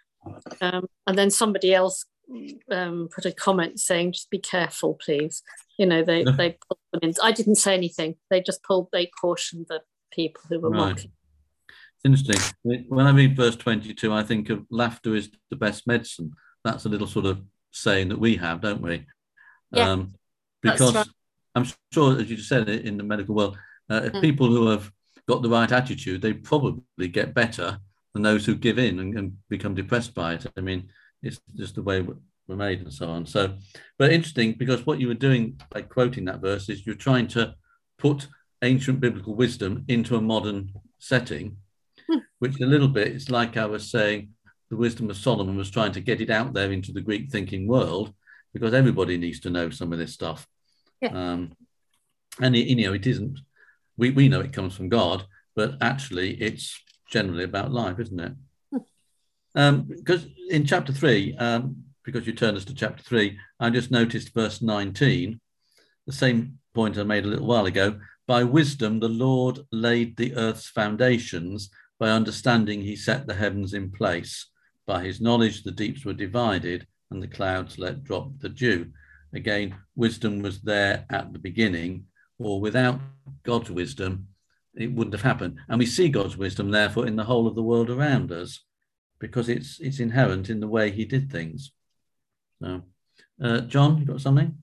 Um, and then somebody else um, put a comment saying, just be careful, please. You know, they, they pulled them in. I didn't say anything. They just pulled, they cautioned the people who were Right. mocking. It's interesting. When I read verse twenty-two, I think of laughter is the best medicine. That's a little sort of saying that we have, don't we? Yeah, um, that's because right. I'm sure, as you just said, in the medical world, uh, if Mm. people who have got the right attitude, they probably get better than those who give in and, and become depressed by it. I mean, it's just the way we're made and so on. So, but interesting, because what you were doing by quoting that verse is you're trying to put ancient biblical wisdom into a modern setting, Hmm. which a little bit, it's like I was saying, the wisdom of Solomon was trying to get it out there into the Greek thinking world, because everybody needs to know some of this stuff. Yeah. Um, and, it, you know, it isn't, we, we know it comes from God, but actually it's generally about life, isn't it? Hmm. Um, because in chapter three, um, because you turned us to chapter three, I just noticed verse nineteen, the same point I made a little while ago. By wisdom, the Lord laid the earth's foundations. By understanding, he set the heavens in place. By his knowledge, the deeps were divided and the clouds let drop the dew. Again, wisdom was there at the beginning, or without God's wisdom, it wouldn't have happened. And we see God's wisdom, therefore, in the whole of the world around us, because it's it's inherent in the way he did things. So, uh, John, you got something?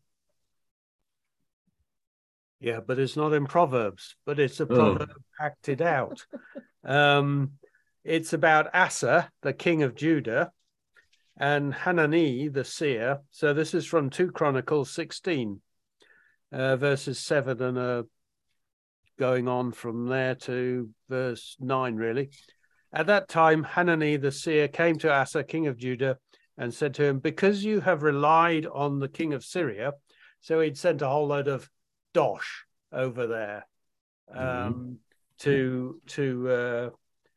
Yeah, but it's not in Proverbs, but it's a Oh. proverb acted out. Um, it's about Asa, the king of Judah, and Hanani, the seer. So this is from two Chronicles sixteen, uh, verses seven and uh, going on from there to verse nine, really. At that time, Hanani, the seer, came to Asa, king of Judah, and said to him, because you have relied on the king of Syria, so he'd sent a whole load of dosh over there um, mm-hmm. to to uh,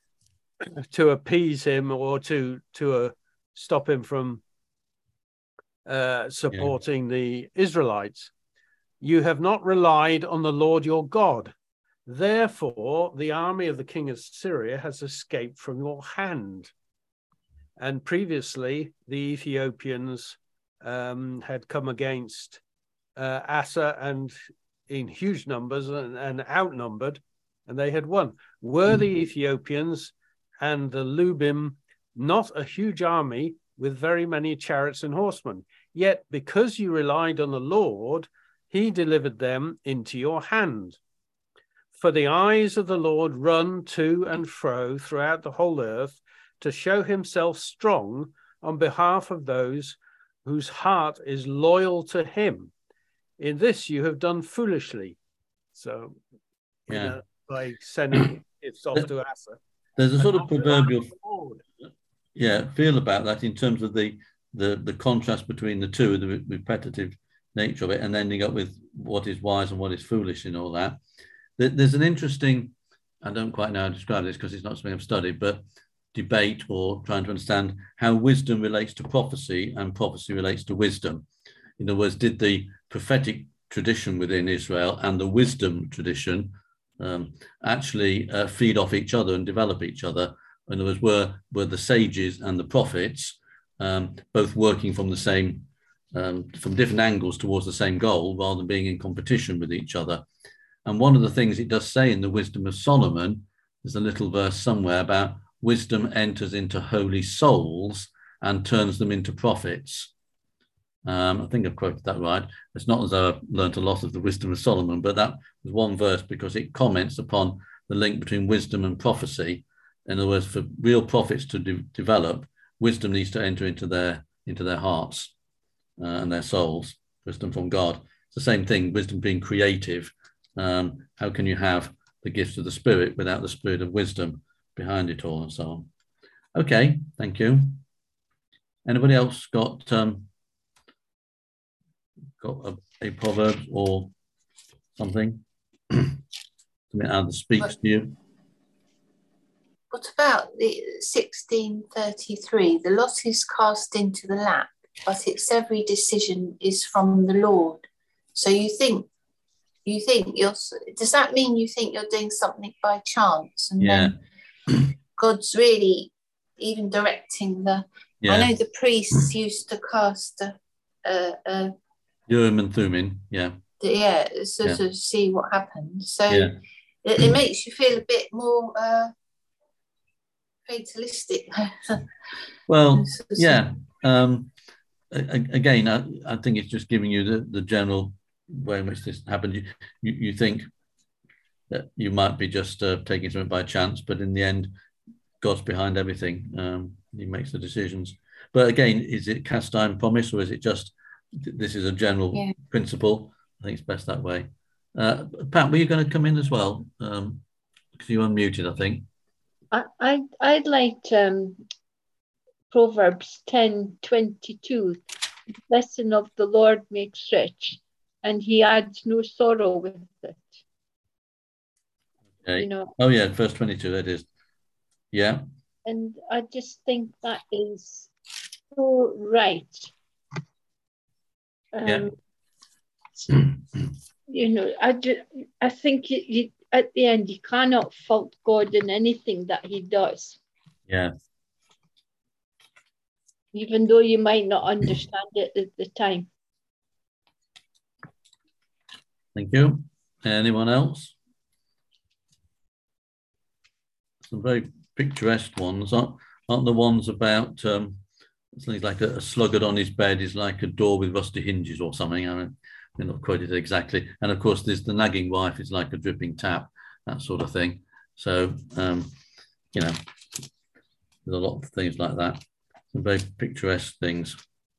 to appease him or to to uh, stop him from uh, supporting yeah. the Israelites. You have not relied on the Lord your God. Therefore, the army of the king of Syria has escaped from your hand. And previously, the Ethiopians um, had come against uh, Asa and in huge numbers and, and outnumbered, and they had won. Were the Ethiopians and the Lubim not a huge army with very many chariots and horsemen? Yet because you relied on the Lord, he delivered them into your hand. For the eyes of the Lord run to and fro throughout the whole earth to show himself strong on behalf of those whose heart is loyal to him. In this you have done foolishly. So, yeah. you know, by sending it off to Asa. There's a sort of proverbial yeah, feel about that in terms of the, the, the contrast between the two, the repetitive nature of it, and ending up with what is wise and what is foolish and all that. There's an interesting, I don't quite know how to describe this because it's not something I've studied, but debate or trying to understand how wisdom relates to prophecy and prophecy relates to wisdom. In other words, did the prophetic tradition within Israel and the wisdom tradition um, actually uh, feed off each other and develop each other? In other words, were, were the sages and the prophets um, both working from the same, um, from different angles towards the same goal rather than being in competition with each other? And one of the things it does say in the Wisdom of Solomon, there's a little verse somewhere about wisdom enters into holy souls and turns them into prophets. Um, I think I've quoted that right. It's not as though I've learned a lot of the Wisdom of Solomon, but that was one verse because it comments upon the link between wisdom and prophecy. In other words, for real prophets to de- develop, wisdom needs to enter into their into their hearts uh, and their souls. Wisdom from God. It's the same thing. Wisdom being creative. Um, how can you have the gifts of the Spirit without the spirit of wisdom behind it all, and so on? Okay, thank you. Anybody else got um, got a, a proverb or something? Something out that speaks to you? What about the sixteen thirty-three? The lot is cast into the lap, but its every decision is from the Lord. So you think, you think you're, does that mean you think you're doing something by chance? And yeah. then God's really even directing the, yeah. I know the priests used to cast a, a, a Urim and Thummim, yeah. Yeah, so yeah. to see what happens. So yeah. it, it makes you feel a bit more uh, fatalistic. Well, yeah. Um, again, I, I think it's just giving you the, the general way in which this happened. You, you, you think that you might be just uh, taking something by chance, but in the end, God's behind everything. Um, he makes the decisions. But again, is it cast iron promise, or is it just this is a general yeah. principle? I think it's best that way. Uh, Pat, were you going to come in as well? Um, because you unmuted, I think. I, I'd, I'd like um, Proverbs ten twenty-two. The blessing of the Lord makes rich, and he adds no sorrow with it. Okay. You know. Oh yeah, verse twenty-two. That is. Yeah. And I just think that is so right. Um, yeah. You know, I just, I think you, you, at the end you cannot fault God in anything that he does. Yeah. Even though you might not understand it at the time. Thank you. Anyone else? Some very picturesque ones, aren't, aren't the ones about um, something like a, a sluggard on his bed is like a door with rusty hinges or something. I mean, they're not quoted exactly. And of course, there's the nagging wife is like a dripping tap, that sort of thing. So, um, you know, there's a lot of things like that. Some very picturesque things.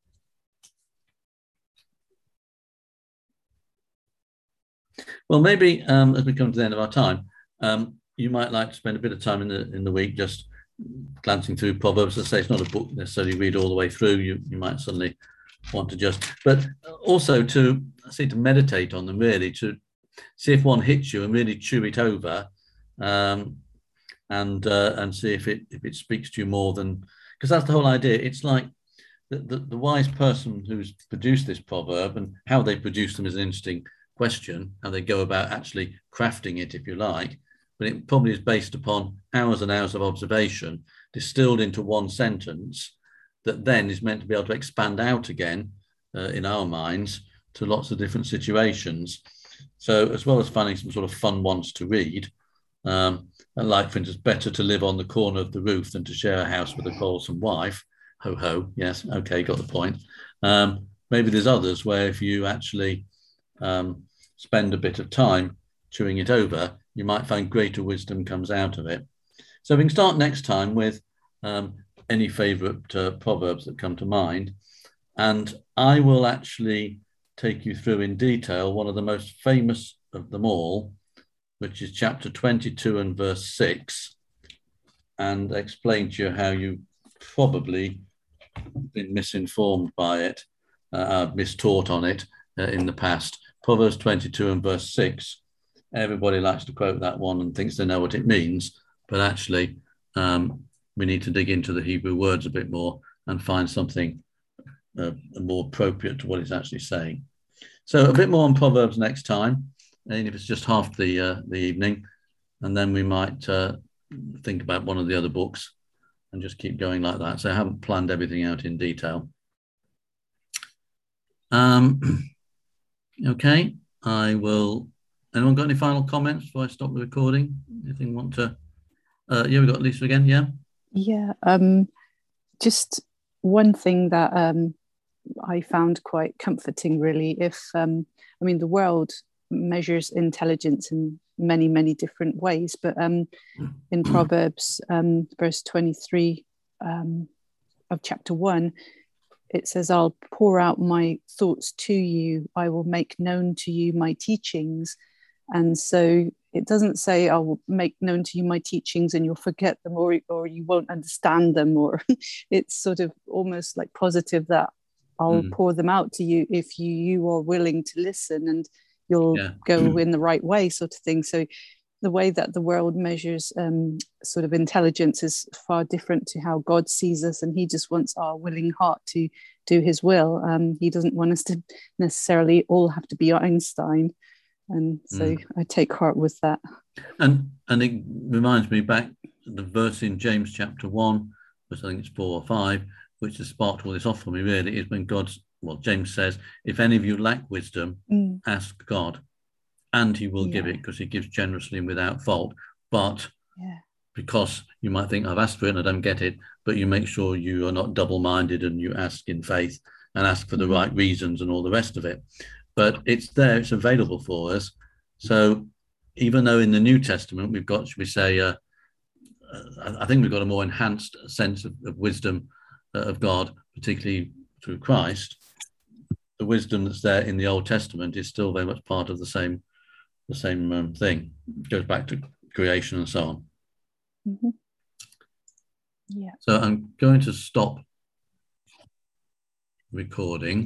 Well, maybe um, as we come to the end of our time, um, you might like to spend a bit of time in the in the week just glancing through Proverbs. As I say, it's not a book necessarily read all the way through. You you might suddenly want to just, but also to I say to meditate on them, really, to see if one hits you and really chew it over, um, and uh, and see if it if it speaks to you more than, because that's the whole idea. It's like the, the the wise person who's produced this proverb, and how they produce them is an interesting question, how they go about actually crafting it, if you like. But it probably is based upon hours and hours of observation distilled into one sentence that then is meant to be able to expand out again uh, in our minds to lots of different situations. So as well as finding some sort of fun ones to read, um, and like, for instance, better to live on the corner of the roof than to share a house with a quarrelsome wife. Ho, ho. Yes. Okay. Got the point. Um, maybe there's others where if you actually um, spend a bit of time chewing it over, you might find greater wisdom comes out of it. So we can start next time with um, any favorite uh, proverbs that come to mind. And I will actually take you through in detail one of the most famous of them all, which is chapter twenty-two and verse six, and explain to you how you've probably been misinformed by it, uh, mistaught on it uh, in the past. Proverbs twenty-two and verse six. Everybody likes to quote that one and thinks they know what it means, but actually um, we need to dig into the Hebrew words a bit more and find something uh, more appropriate to what it's actually saying. So a bit more on Proverbs next time, even if it's just half the, uh, the evening, and then we might uh, think about one of the other books and just keep going like that. So I haven't planned everything out in detail. Um, okay, I will... Anyone got any final comments before I stop the recording? Anything you want to? Uh, yeah, we got Lisa again. Yeah. Yeah. Um, just one thing that um, I found quite comforting, really. If um, I mean, the world measures intelligence in many, many different ways, but um, in Proverbs, um, verse twenty-three um, of chapter one, it says, "I'll pour out my thoughts to you. I will make known to you my teachings." And so it doesn't say, "I will make known to you my teachings and you'll forget them, or, or you won't understand them," or it's sort of almost like positive that I'll mm. pour them out to you if you, you are willing to listen, and you'll yeah. go in the right way, sort of thing. So the way that the world measures um, sort of intelligence is far different to how God sees us, and he just wants our willing heart to do his will. Um, he doesn't want us to necessarily all have to be Einstein. And so mm. I take heart with that. And and it reminds me back the verse in James chapter one, which I think it's four or five, which has sparked all this off for me, really, is when God's, well, James says, if any of you lack wisdom, mm. ask God. and he will Yeah. give it because he gives generously and without fault. But Yeah. because you might think, I've asked for it and I don't get it, but you make sure you are not double-minded and you ask in faith and ask for the Mhm. right reasons and all the rest of it. But it's there, it's available for us. So even though in the New Testament we've got, should we say, uh, uh, I think we've got a more enhanced sense of, of wisdom uh, of God, particularly through Christ, the wisdom that's there in the Old Testament is still very much part of the same, the same um, thing. It goes back to creation and so on. Mm-hmm. Yeah. So I'm going to stop recording.